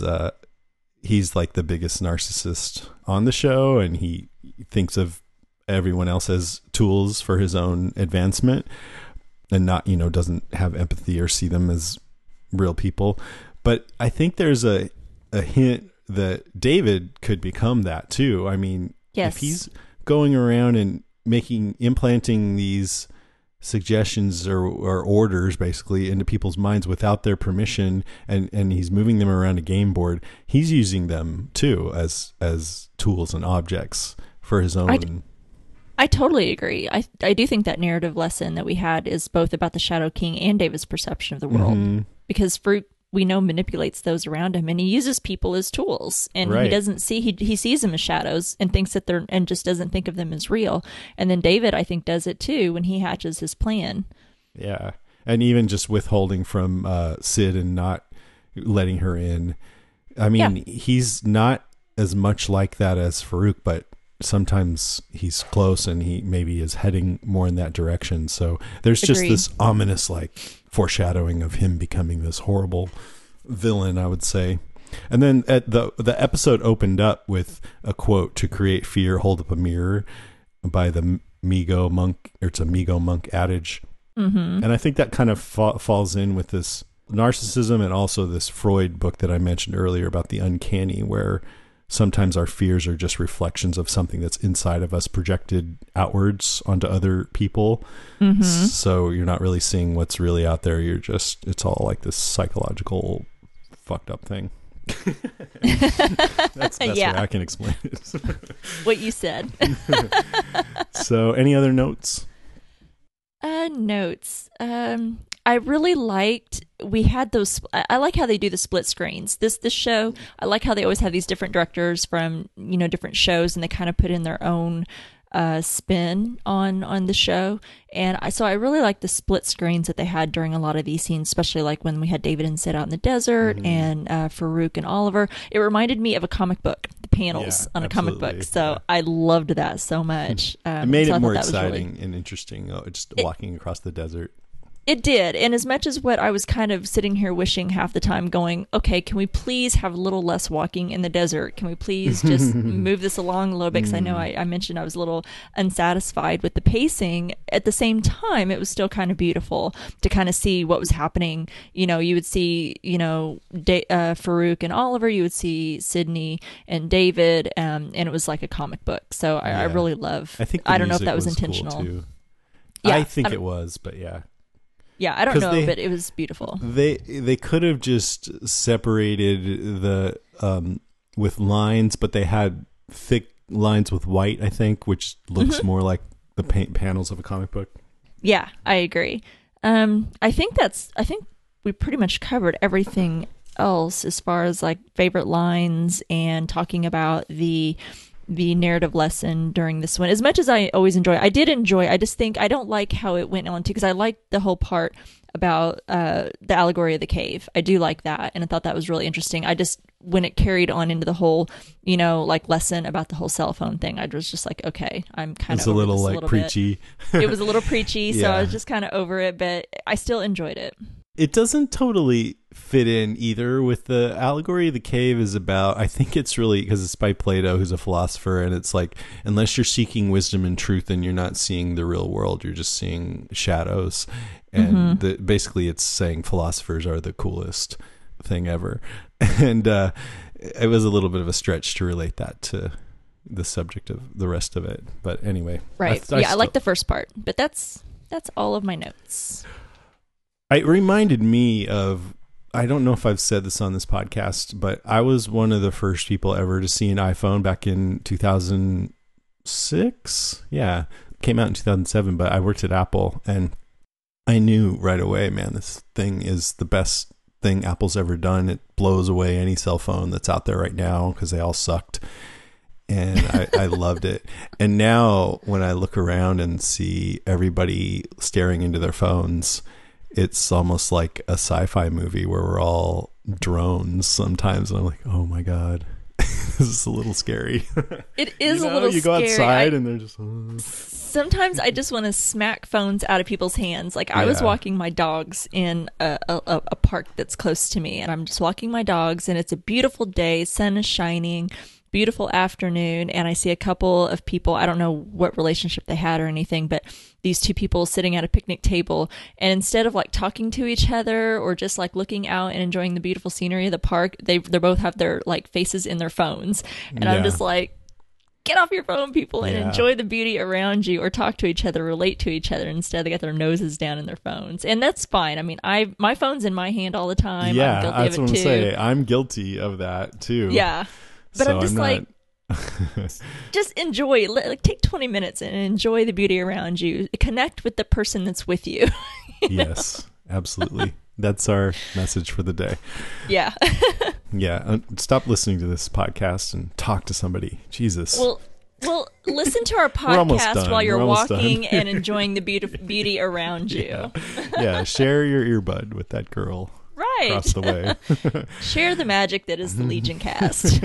he's like the biggest narcissist on the show, and he thinks of everyone else as tools for his own advancement, and not, doesn't have empathy or see them as real people. But I think there's a hint that David could become that too. I mean, if he's going around and implanting these suggestions or orders basically into people's minds without their permission, and he's moving them around a game board, he's using them too as tools and objects for his own. I totally agree. I do think that narrative lesson that we had is both about the Shadow King and David's perception of the world, because Farouk, we know, manipulates those around him, and he uses people as tools, and he doesn't see, he sees them as shadows and thinks that and just doesn't think of them as real. And then David, I think, does it too when he hatches his plan. Yeah. And even just withholding from Sid and not letting her in. I mean, he's not as much like that as Farouk, but sometimes he's close, and he maybe is heading more in that direction. So there's just this ominous like foreshadowing of him becoming this horrible villain, I would say. And then at the episode opened up with a quote, "To create fear, hold up a mirror," by the Migo monk, or it's a Migo monk adage. And I think that kind of falls in with this narcissism, and also this Freud book that I mentioned earlier about the uncanny, where sometimes our fears are just reflections of something that's inside of us projected outwards onto other people. So you're not really seeing what's really out there. It's all like this psychological fucked up thing. That's the best way I can explain it. What you said. So any other notes? Notes. I really liked, we had those, I like how they do the split screens. This show, I like how they always have these different directors from, different shows, and they kind of put in their own spin on the show. And I really like the split screens that they had during a lot of these scenes, especially like when we had David and Sid out in the desert, and Farouk and Oliver. It reminded me of a comic book, the panels on a comic book. So I loved that so much. It made it more exciting and interesting, just walking across the desert. It did. And as much as what I was kind of sitting here wishing half the time, going, okay, can we please have a little less walking in the desert? Can we please just move this along a little bit? Because I know I mentioned I was a little unsatisfied with the pacing. At the same time, it was still kind of beautiful to kind of see what was happening. You would see, Farouk and Oliver, you would see Sydney and David, and it was like a comic book. So I really love, I don't know if that was intentional. Cool too. Yeah, I think it was, but yeah. Yeah, I don't know, but it was beautiful. They could have just separated the with lines, but they had thick lines with white, I think, which looks more like the paint panels of a comic book. Yeah, I agree. I think we pretty much covered everything else as far as like favorite lines and talking about the narrative lesson during this one. As much as I always enjoy, I just think I don't like how it went on to, because I liked the whole part about the allegory of the cave. I do like that, and I thought that was really interesting. I just, when it carried on into the whole, like lesson about the whole cell phone thing, I was just like, okay, I'm kind of over this a little preachy. It was a little preachy, so I was just kind of over it, but I still enjoyed it. It doesn't totally fit in either with the allegory. The cave is about, I think it's really because it's by Plato, who's a philosopher, and it's like, unless you're seeking wisdom and truth, and you're not seeing the real world, you're just seeing shadows. And basically it's saying philosophers are the coolest thing ever. And it was a little bit of a stretch to relate that to the subject of the rest of it. But anyway. Right. I like the first part, but that's all of my notes. It reminded me of, I don't know if I've said this on this podcast, but I was one of the first people ever to see an iPhone back in 2006. Yeah. Came out in 2007, but I worked at Apple and I knew right away, man, this thing is the best thing Apple's ever done. It blows away any cell phone that's out there right now because they all sucked. And I loved it. And now when I look around and see everybody staring into their phones, it's almost like a sci-fi movie where we're all drones sometimes. And I'm like, oh my God, this is a little scary. It is a little scary. You go outside and they're just... Sometimes I just want to smack phones out of people's hands. Like I was walking my dogs in a park that's close to me, and I'm just walking my dogs, and it's a beautiful day, sun is shining, beautiful afternoon, and I see a couple of people. I don't know what relationship they had or anything, but these two people sitting at a picnic table, and instead of like talking to each other or just like looking out and enjoying the beautiful scenery of the park, they both have their like faces in their phones, and I'm just like, get off your phone, people, and enjoy the beauty around you, or talk to each other, relate to each other. Instead, they got their noses down in their phones, and that's fine. I mean, my phone's in my hand all the time. Yeah, I'm guilty that's of it what I'm too. saying. I'm guilty of that too. Yeah, but so I'm just like, just enjoy. Like, take 20 minutes and enjoy the beauty around you. Connect with the person that's with you. Yes, absolutely. That's our message for the day. Yeah. Yeah. Stop listening to this podcast and talk to somebody. Jesus. Well, listen to our podcast while you're walking and enjoying the beauty around you. Yeah. Share your earbud with that girl. Right. Across the way. Share the magic that is the Legion cast.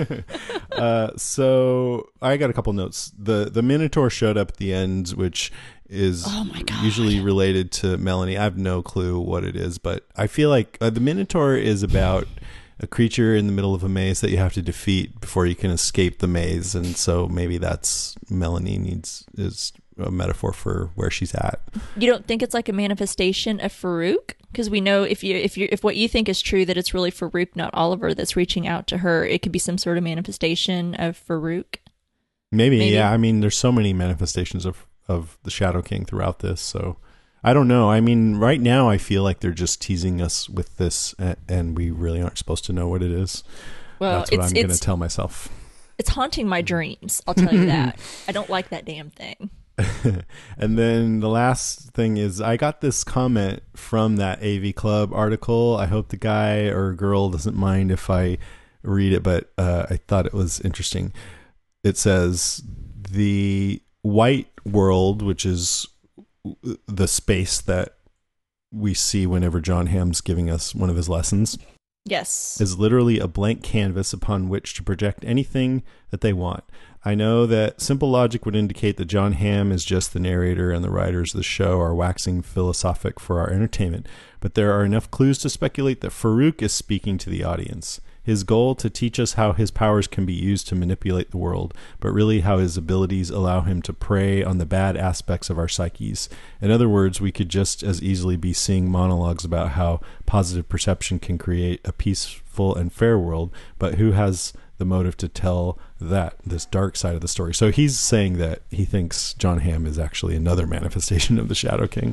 So I got a couple notes. The Minotaur showed up at the end, which is usually related to Melanie. I have no clue what it is, but I feel like the Minotaur is about a creature in the middle of a maze that you have to defeat before you can escape the maze, and so maybe that's Melanie is a metaphor for where she's at. You don't think it's like a manifestation of Farouk? Because we know if what you think is true, that it's really Farouk, not Oliver, that's reaching out to her. It could be some sort of manifestation of Farouk. Maybe. Yeah. I mean, there's so many manifestations of the Shadow King throughout this, so I don't know. I mean, right now I feel like they're just teasing us with this, and we really aren't supposed to know what it is. Well, that's what I'm going to tell myself. It's haunting my dreams, I'll tell you that. I don't like that damn thing. And then the last thing is, I got this comment from that AV Club article. I hope the guy or girl doesn't mind if I read it, but I thought it was interesting. It says, the white world, which is the space that we see whenever John Hamm's giving us one of his lessons, yes, is literally a blank canvas upon which to project anything that they want. I know that simple logic would indicate that John Hamm is just the narrator and the writers of the show are waxing philosophic for our entertainment, but there are enough clues to speculate that Farouk is speaking to the audience. His goal to teach us how his powers can be used to manipulate the world, but really how his abilities allow him to prey on the bad aspects of our psyches. In other words, we could just as easily be seeing monologues about how positive perception can create a peaceful and fair world, but who has the motive to tell this dark side of the story? So he's saying that he thinks John Hamm is actually another manifestation of the Shadow King.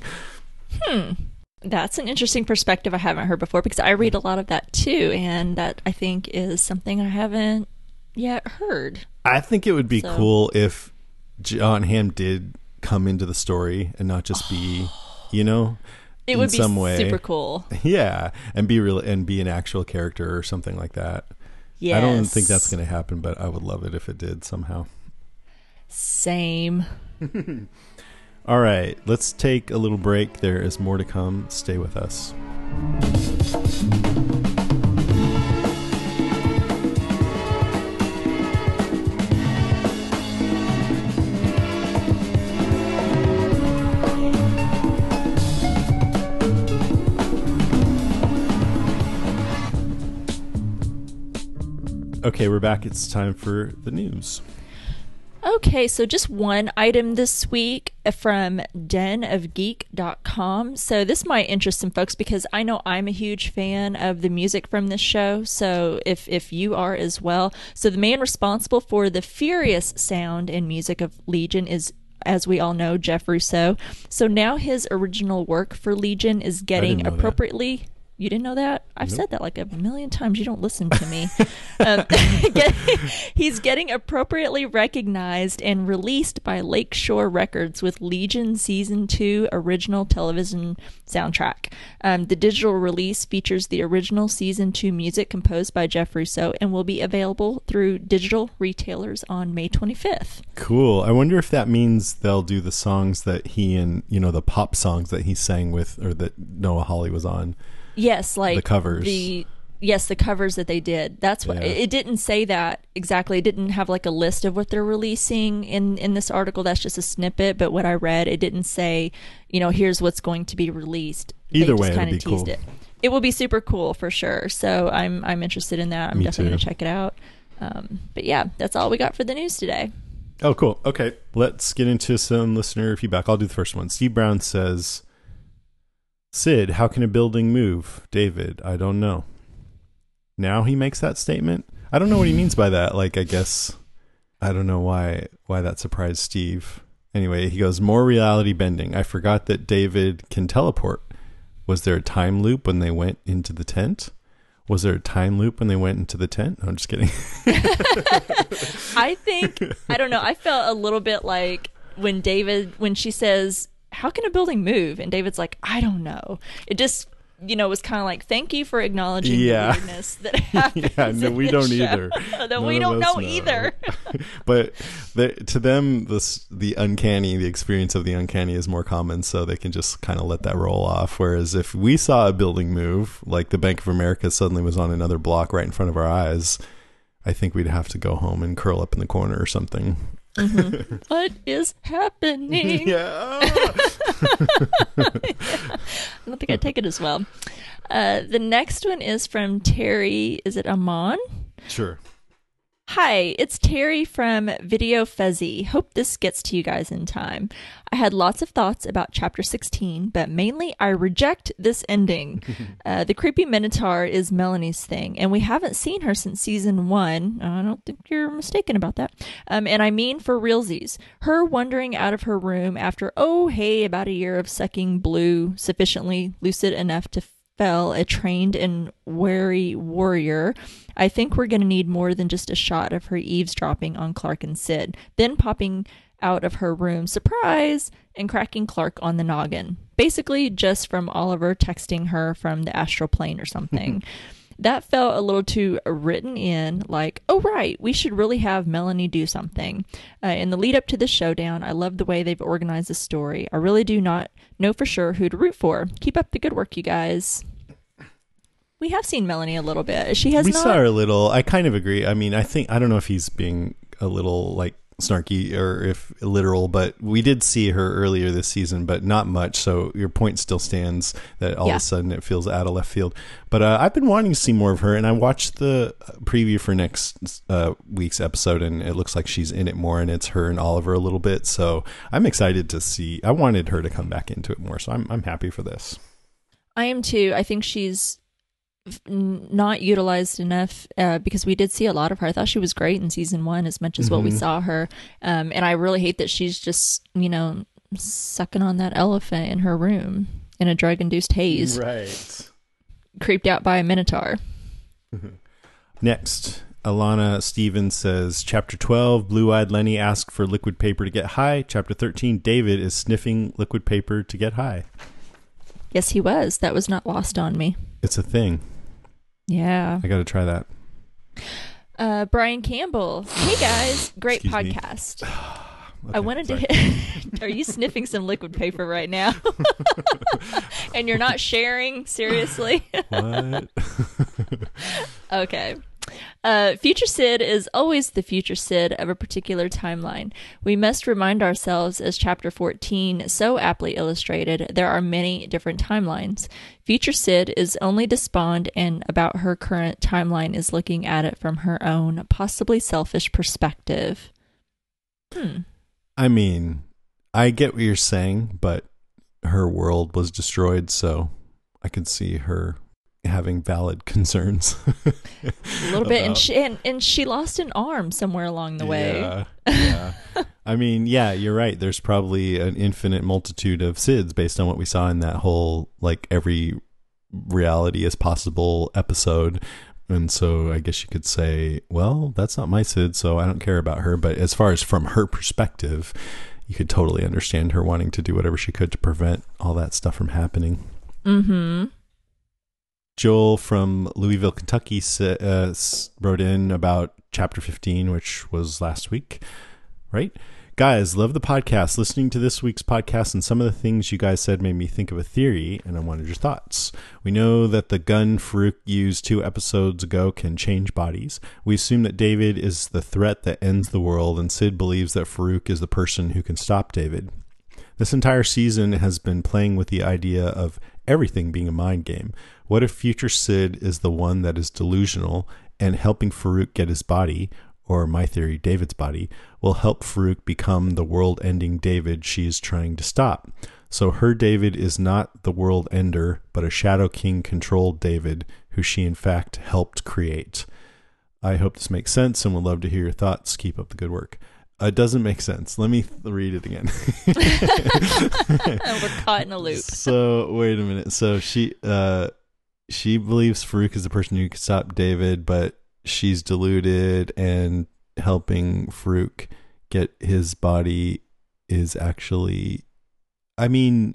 That's an interesting perspective I haven't heard before, because I read a lot of that too, and that I think is something I haven't yet heard. I think it would be cool if John Hamm did come into the story and not just be, it would be some way super cool. Yeah, and be real and be an actual character or something like that. Yes. I don't think that's going to happen, but I would love it if it did somehow. Same. All right, let's take a little break. There is more to come. Stay with us. Okay, we're back. It's time for the news. Okay, so just one item this week from denofgeek.com. So this might interest some folks because I know I'm a huge fan of the music from this show. So if you are as well. So the man responsible for the furious sound and music of Legion is, as we all know, Jeff Russo. So now his original work for Legion is getting appropriately... You didn't know that? I've said that like a million times. You don't listen to me. He's getting appropriately recognized and released by Lakeshore Records with Legion Season 2 original television soundtrack. The digital release features the original Season 2 music composed by Jeff Russo and will be available through digital retailers on May 25th. Cool. I wonder if that means they'll do the songs that he and, the pop songs that he sang with, or that Noah Hawley was on. Yes, like the covers. The covers that they did. That's what it didn't say that exactly. It didn't have like a list of what they're releasing in this article. That's just a snippet. But what I read, it didn't say, here's what's going to be released. Either way, it'll be cool. It will be super cool for sure. So I'm interested in that. I'm definitely going to check it out. But yeah, that's all we got for the news today. Oh, cool. Okay, let's get into some listener feedback. I'll do the first one. Steve Brown says, Sid, how can a building move? David, I don't know. Now he makes that statement? I don't know what he means by that. Like, I guess, I don't know why that surprised Steve. Anyway, he goes, more reality bending. I forgot that David can teleport. Was there a time loop when they went into the tent? Was there a time loop when they went into the tent? No, I'm just kidding. I don't know. I felt a little bit like when she says, how can a building move? And David's like, I don't know. It just, was kind of like, thank you for acknowledging the weirdness that happens. No, we don't either. No, we don't know either. But to them, the uncanny, the experience of the uncanny is more common, so they can just kind of let that roll off. Whereas if we saw a building move, like the Bank of America suddenly was on another block right in front of our eyes, I think we'd have to go home and curl up in the corner or something. Mm-hmm. What is happening? Yeah. I don't think I'd take it as well. The next one is from Terry. Is it Amon? Sure. Hi, it's Terry from Video Fuzzy. Hope this gets to you guys in time. I had lots of thoughts about Chapter 16, but mainly I reject this ending. The creepy Minotaur is Melanie's thing, and we haven't seen her since Season 1. I don't think you're mistaken about that. And I mean for realsies. Her wandering out of her room after, about a year of sucking blue, sufficiently lucid enough to fell a trained and wary warrior. I think we're going to need more than just a shot of her eavesdropping on Clark and Sid, then popping out of her room, surprise, and cracking Clark on the noggin. Basically, just from Oliver texting her from the astral plane or something. That felt a little too written in, like, oh, right, we should really have Melanie do something. In the lead up to the showdown, I love the way they've organized the story. I really do not know for sure who to root for. Keep up the good work, you guys. We have seen Melanie a little bit. We saw her a little. I kind of agree. I mean, I don't know if he's being a little, like, snarky or if literal, but we did see her earlier this season, but not much. So your point still stands that all of a sudden it feels out of left field. But I've been wanting to see more of her, and I watched the preview for next week's episode, and it looks like she's in it more, and it's her and Oliver a little bit. So I'm excited to see. I wanted her to come back into it more, so I'm happy for this. I am too. I think she's not utilized enough because we did see a lot of her. I thought she was great in Season 1 as much as what we saw her, and I really hate that she's just sucking on that elephant in her room in a drug-induced haze, right, creeped out by a Minotaur. Next, Alana Stevens says, Chapter 12, Blue-Eyed Lenny asked for liquid paper to get high. Chapter 13, David is sniffing liquid paper to get high. Yes, he was. That was not lost on me. It's a thing. Yeah. I got to try that. Brian Campbell. Hey, guys. Great podcast. I wanted to hit... Are you sniffing some liquid paper right now? And you're not sharing? Seriously? What? Okay. Future Sid is always the future Sid of a particular timeline. We must remind ourselves, as Chapter 14 so aptly illustrated, there are many different timelines. Future Sid is only despawned, and about her current timeline is looking at it from her own, possibly selfish perspective. I mean, I get what you're saying, but her world was destroyed, so I could see her having valid concerns. A little bit, and she lost an arm somewhere along the way. Yeah. I mean, yeah, you're right. There's probably an infinite multitude of Sids based on what we saw in that whole, like, every reality as possible episode. And so I guess you could say, well, that's not my Sid, so I don't care about her. But as far as from her perspective, you could totally understand her wanting to do whatever she could to prevent all that stuff from happening. Mm-hmm. Joel from Louisville, Kentucky wrote in about chapter 15, which was last week, right? Guys, love the podcast. Listening to this week's podcast and some of the things you guys said made me think of a theory, and I wanted your thoughts. We know that the gun Farouk used 2 episodes ago can change bodies. We assume that David is the threat that ends the world, and Sid believes that Farouk is the person who can stop David. This entire season has been playing with the idea of everything being a mind game. What if future Sid is the one that is delusional and helping Farouk get his body, or my theory, David's body, will help Farouk become the world-ending David she is trying to stop. So her David is not the world ender, but a Shadow King-controlled David who she in fact helped create. I hope this makes sense and would love to hear your thoughts. Keep up the good work. It doesn't make sense. Let me read it again. We're caught in a loop. So, wait a minute. So she believes Farouk is the person who can stop David, but she's deluded, and helping Farouk get his body is actually, I mean,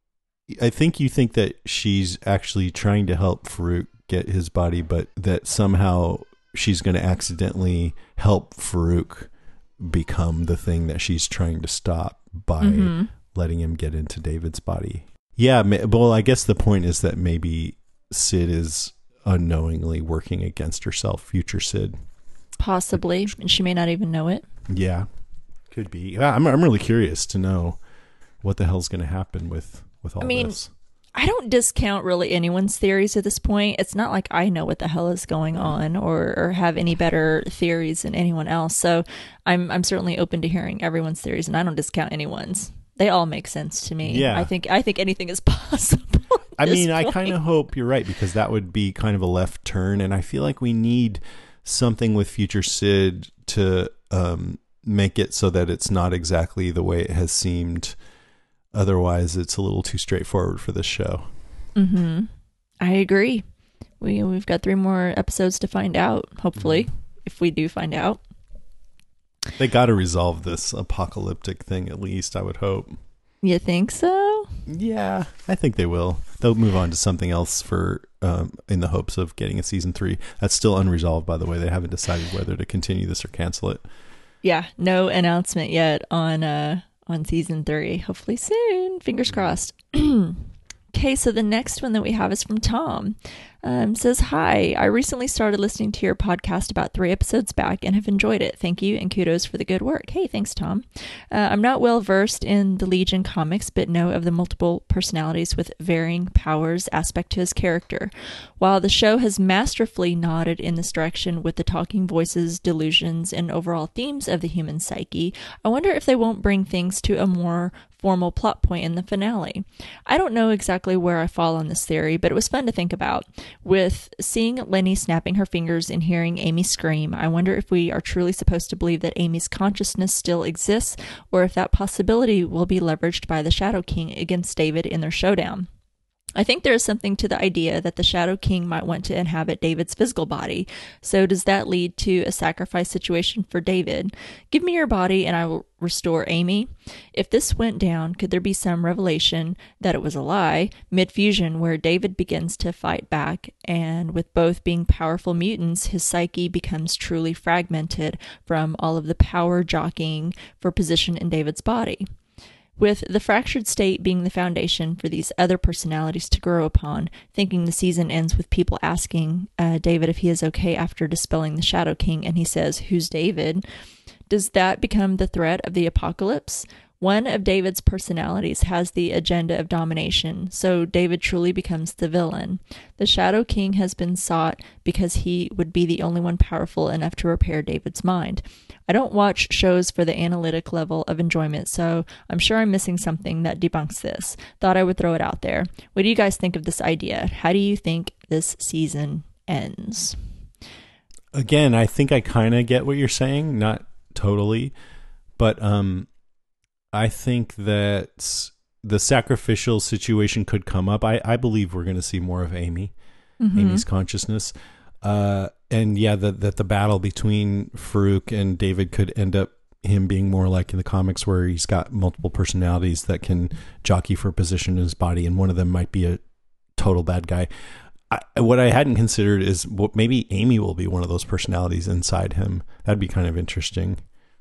I think you think that she's actually trying to help Farouk get his body, but that somehow she's going to accidentally help Farouk become the thing that she's trying to stop by letting him get into David's body. Yeah, well, I guess the point is that maybe Sid is unknowingly working against herself, future Sid. Possibly, and she may not even know it. Yeah, could be. Yeah, I'm really curious to know what the hell's going to happen with all this. I don't discount really anyone's theories at this point. It's not like I know what the hell is going on or have any better theories than anyone else. So I'm certainly open to hearing everyone's theories, and I don't discount anyone's. They all make sense to me. Yeah. I think anything is possible. I mean, I kind of hope you're right, because that would be kind of a left turn, and I feel like we need something with future Sid to make it so that it's not exactly the way it has seemed. Otherwise, it's a little too straightforward for this show. Mm-hmm. I agree. We've got 3 more episodes to find out, hopefully, if we do find out. They got to resolve this apocalyptic thing, at least, I would hope. You think so? Yeah, I think they will. They'll move on to something else for in the hopes of getting a season 3. That's still unresolved, by the way. They haven't decided whether to continue this or cancel it. Yeah, no announcement yet on season 3. Hopefully soon. Fingers crossed. Okay, so the next one that we have is from Tom. Says, hi, I recently started listening to your podcast about 3 episodes back and have enjoyed it. Thank you and kudos for the good work. Hey, thanks, Tom. I'm not well versed in the Legion comics, but know of the multiple personalities with varying powers aspect to his character. While the show has masterfully nodded in this direction with the talking voices, delusions, and overall themes of the human psyche, I wonder if they won't bring things to a more formal plot point in the finale. I don't know exactly where I fall on this theory, but it was fun to think about. With seeing Lenny snapping her fingers and hearing Amy scream, I wonder if we are truly supposed to believe that Amy's consciousness still exists, or if that possibility will be leveraged by the Shadow King against David in their showdown. I think there is something to the idea that the Shadow King might want to inhabit David's physical body. So does that lead to a sacrifice situation for David? Give me your body and I will restore Amy. If this went down, could there be some revelation that it was a lie, mid-fusion, where David begins to fight back, and with both being powerful mutants, his psyche becomes truly fragmented from all of the power jockeying for position in David's body? With the fractured state being the foundation for these other personalities to grow upon, thinking the season ends with people asking David if he is okay after dispelling the Shadow King, and he says, "Who's David?" Does that become the threat of the apocalypse? One of David's personalities has the agenda of domination, so David truly becomes the villain. The Shadow King has been sought because he would be the only one powerful enough to repair David's mind. I don't watch shows for the analytic level of enjoyment, so I'm sure I'm missing something that debunks this. Thought I would throw it out there. What do you guys think of this idea? How do you think this season ends? Again, I think I kind of get what you're saying, not totally, but I think that the sacrificial situation could come up. I believe we're going to see more of Amy, Amy's consciousness. And yeah, that the battle between Farouk and David could end up him being more like in the comics where he's got multiple personalities that can jockey for position in his body, and one of them might be a total bad guy. What I hadn't considered is maybe Amy will be one of those personalities inside him. That'd be kind of interesting.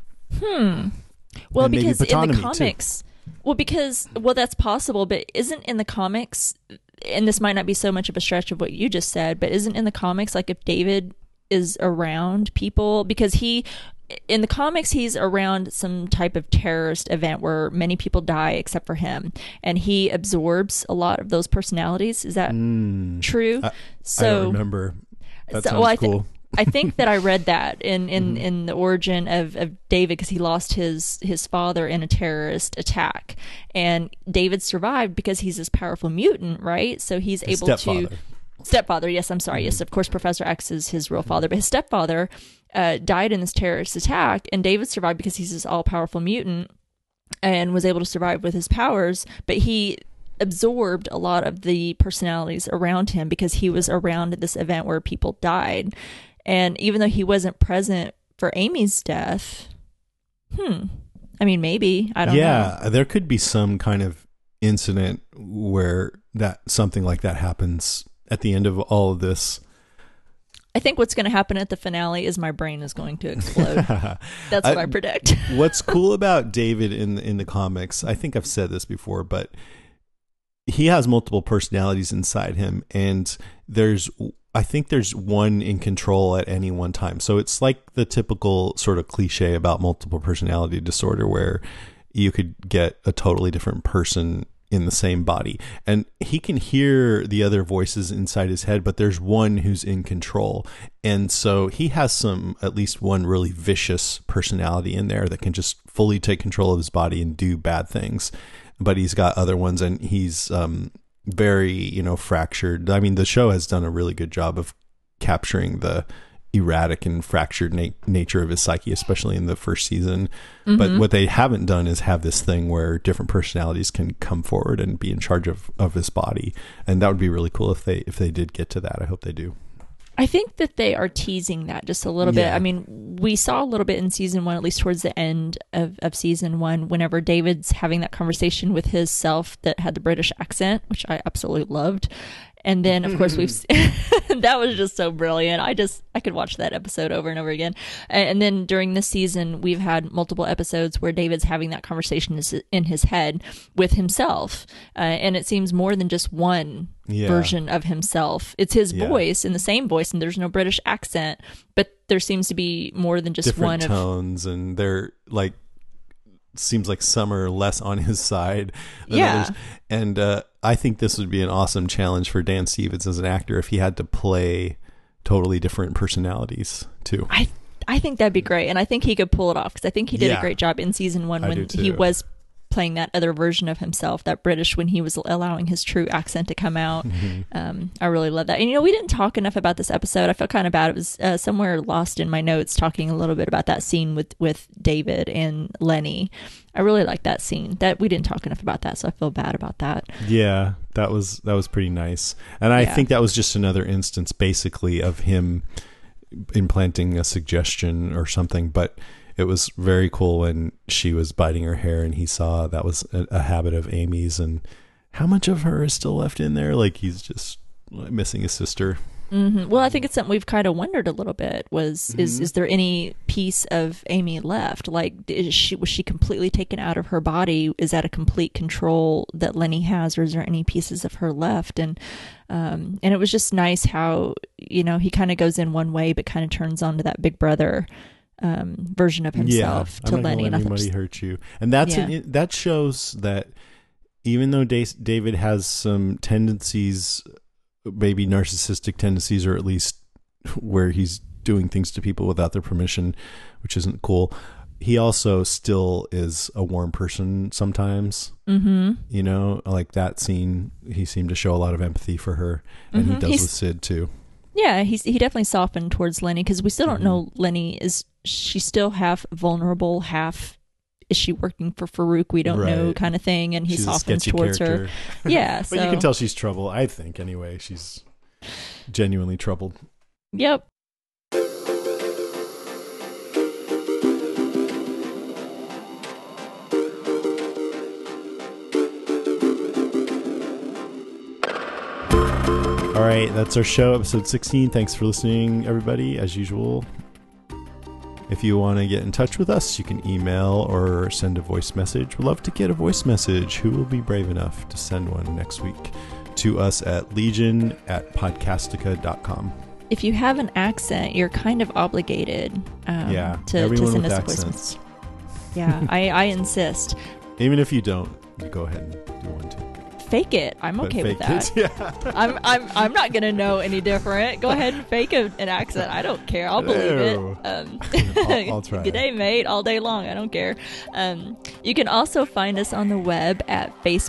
Well, because in the comics, that's possible, but isn't in the comics, and this might not be so much of a stretch of what you just said, but isn't in the comics, like if David is around people, because in the comics, he's around some type of terrorist event where many people die except for him, and he absorbs a lot of those personalities. Is that true? I don't remember. That sounds cool. I think that I read that in the origin of David, because he lost his father in a terrorist attack, and David survived because he's this powerful mutant, right? So he's able to stepfather. Yes, I'm sorry. Yes, of course, Professor X is his real father, but his stepfather died in this terrorist attack, and David survived because he's this all-powerful mutant and was able to survive with his powers, but he absorbed a lot of the personalities around him because he was around at this event where people died. And even though he wasn't present for Amy's death, I mean, maybe, I don't know. Yeah, there could be some kind of incident where something like that happens at the end of all of this. I think what's going to happen at the finale is my brain is going to explode. That's what I predict. What's cool about David in the comics, I think I've said this before, but he has multiple personalities inside him, and I think there's one in control at any one time. So it's like the typical sort of cliche about multiple personality disorder where you could get a totally different person in the same body. And he can hear the other voices inside his head, but there's one who's in control. And so he has at least one really vicious personality in there that can just fully take control of his body and do bad things. But he's got other ones, and he's very, fractured. I mean, the show has done a really good job of capturing the erratic and fractured nature of his psyche, especially in the first season. But what they haven't done is have this thing where different personalities can come forward and be in charge of his body. And that would be really cool if they did get to that. I hope they do. I think that they are teasing that just a little bit. I mean, we saw a little bit in season 1, at least towards the end of season 1, whenever David's having that conversation with his self that had the British accent, which I absolutely loved. And then, of course, that was just so brilliant. I could watch that episode over and over again. And then during this season, we've had multiple episodes where David's having that conversation in his head with himself. And it seems more than just one version of himself. It's his voice, in the same voice, and there's no British accent, but there seems to be more than just different one tones, and they're like, seems like some are less on his side than others. And I think this would be an awesome challenge for Dan Stevens as an actor if he had to play totally different personalities too. I think that'd be great, and I think he could pull it off, because I think he did a great job in season 1 when he was playing that other version of himself, that British, when he was allowing his true accent to come out. I really love that. And we didn't talk enough about this episode. I felt kind of bad. It was somewhere lost in my notes, talking a little bit about that scene with David and Lenny. I really like that scene. That we didn't talk enough about that, so I feel bad about that. Yeah, that was pretty nice. And I think that was just another instance basically of him implanting a suggestion or something, but it was very cool when she was biting her hair and he saw that was a habit of Amy's, and how much of her is still left in there. Like, he's just missing his sister. Well, I think it's something we've kind of wondered a little bit is there any piece of Amy left? Like, was she completely taken out of her body? Is that a complete control that Lenny has, or is there any pieces of her left? And it was just nice how, he kind of goes in one way, but kind of turns on to that big brother version of himself to Lenny and anybody hurt you. And that shows that even though David has some tendencies, maybe narcissistic tendencies, or at least where he's doing things to people without their permission, which isn't cool, he also still is a warm person sometimes. Mm-hmm. Like that scene, he seemed to show a lot of empathy for her, and he does with Sid too. Yeah, he definitely softened towards Lenny, because we still don't know Lenny. Is she still half vulnerable, half is she working for Farouk? We don't know, kind of thing, and he softens towards her. Yeah, but you can tell she's trouble. I think anyway, she's genuinely troubled. Yep. All right, that's our show, episode 16. Thanks for listening, everybody, as usual. If you want to get in touch with us, you can email or send a voice message. We'd love to get a voice message. Who will be brave enough to send one next week to us at legion@podcastica.com. If you have an accent, you're kind of obligated to send us a voice message. Yeah, I insist. Even if you don't, you go ahead and do one too. Fake it. I'm okay with that. Yeah. I'm not gonna know any different. Go ahead and fake an accent. I don't care. I'll believe it. I'll try. Good day, mate. All day long. I don't care. You can also find us on the web at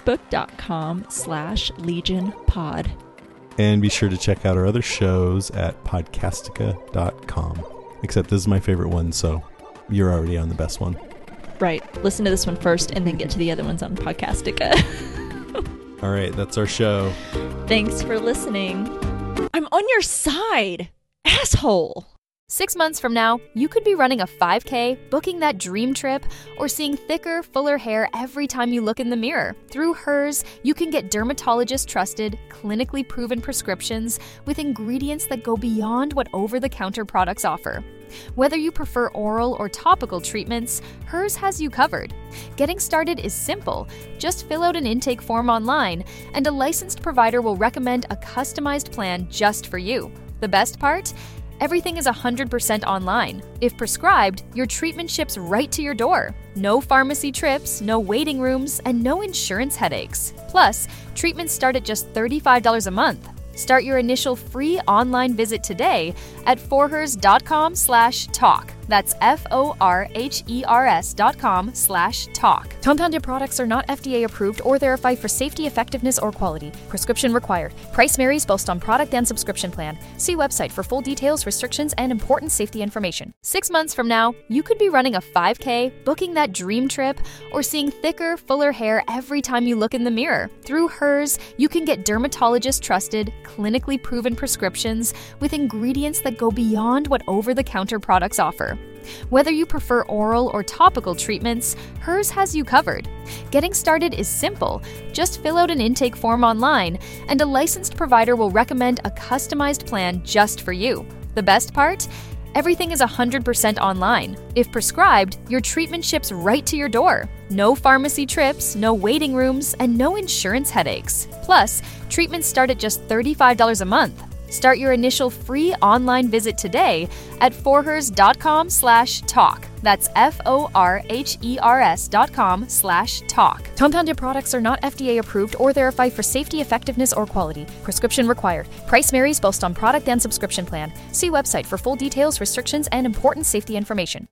facebook.com/legionpod. And be sure to check out our other shows at podcastica.com. Except this is my favorite one, so you're already on the best one. Right. Listen to this one first and then get to the other ones on Podcastica. All right, that's our show. Thanks for listening. I'm on your side, asshole. 6 months from now, you could be running a 5K, booking that dream trip, or seeing thicker, fuller hair every time you look in the mirror. Through Hers, you can get dermatologist-trusted, clinically proven prescriptions with ingredients that go beyond what over-the-counter products offer. Whether you prefer oral or topical treatments, Hers has you covered. Getting started is simple. Just fill out an intake form online, and a licensed provider will recommend a customized plan just for you. The best part? Everything is 100% online. If prescribed, your treatment ships right to your door. No pharmacy trips, no waiting rooms, and no insurance headaches. Plus, treatments start at just $35 a month. Start your initial free online visit today at forhers.com/talk. That's forhers.com/talk. Compounded products are not FDA approved or verified for safety, effectiveness, or quality. Prescription required. Price varies based on product and subscription plan. See website for full details, restrictions, and important safety information. 6 months from now, you could be running a 5K, booking that dream trip, or seeing thicker, fuller hair every time you look in the mirror. Through Hers, you can get dermatologist-trusted, clinically proven prescriptions with ingredients that go beyond what over-the-counter products offer. Whether you prefer oral or topical treatments, Hers has you covered. Getting started is simple. Just fill out an intake form online, and a licensed provider will recommend a customized plan just for you. The best part? Everything is 100% online. If prescribed, your treatment ships right to your door. No pharmacy trips, no waiting rooms, and no insurance headaches. Plus, treatments start at just $35 a month. Start your initial free online visit today at forhers.com/talk. That's forhers.com/talk. Compounded products are not FDA approved or verified for safety, effectiveness, or quality. Prescription required. Price varies based on product and subscription plan. See website for full details, restrictions, and important safety information.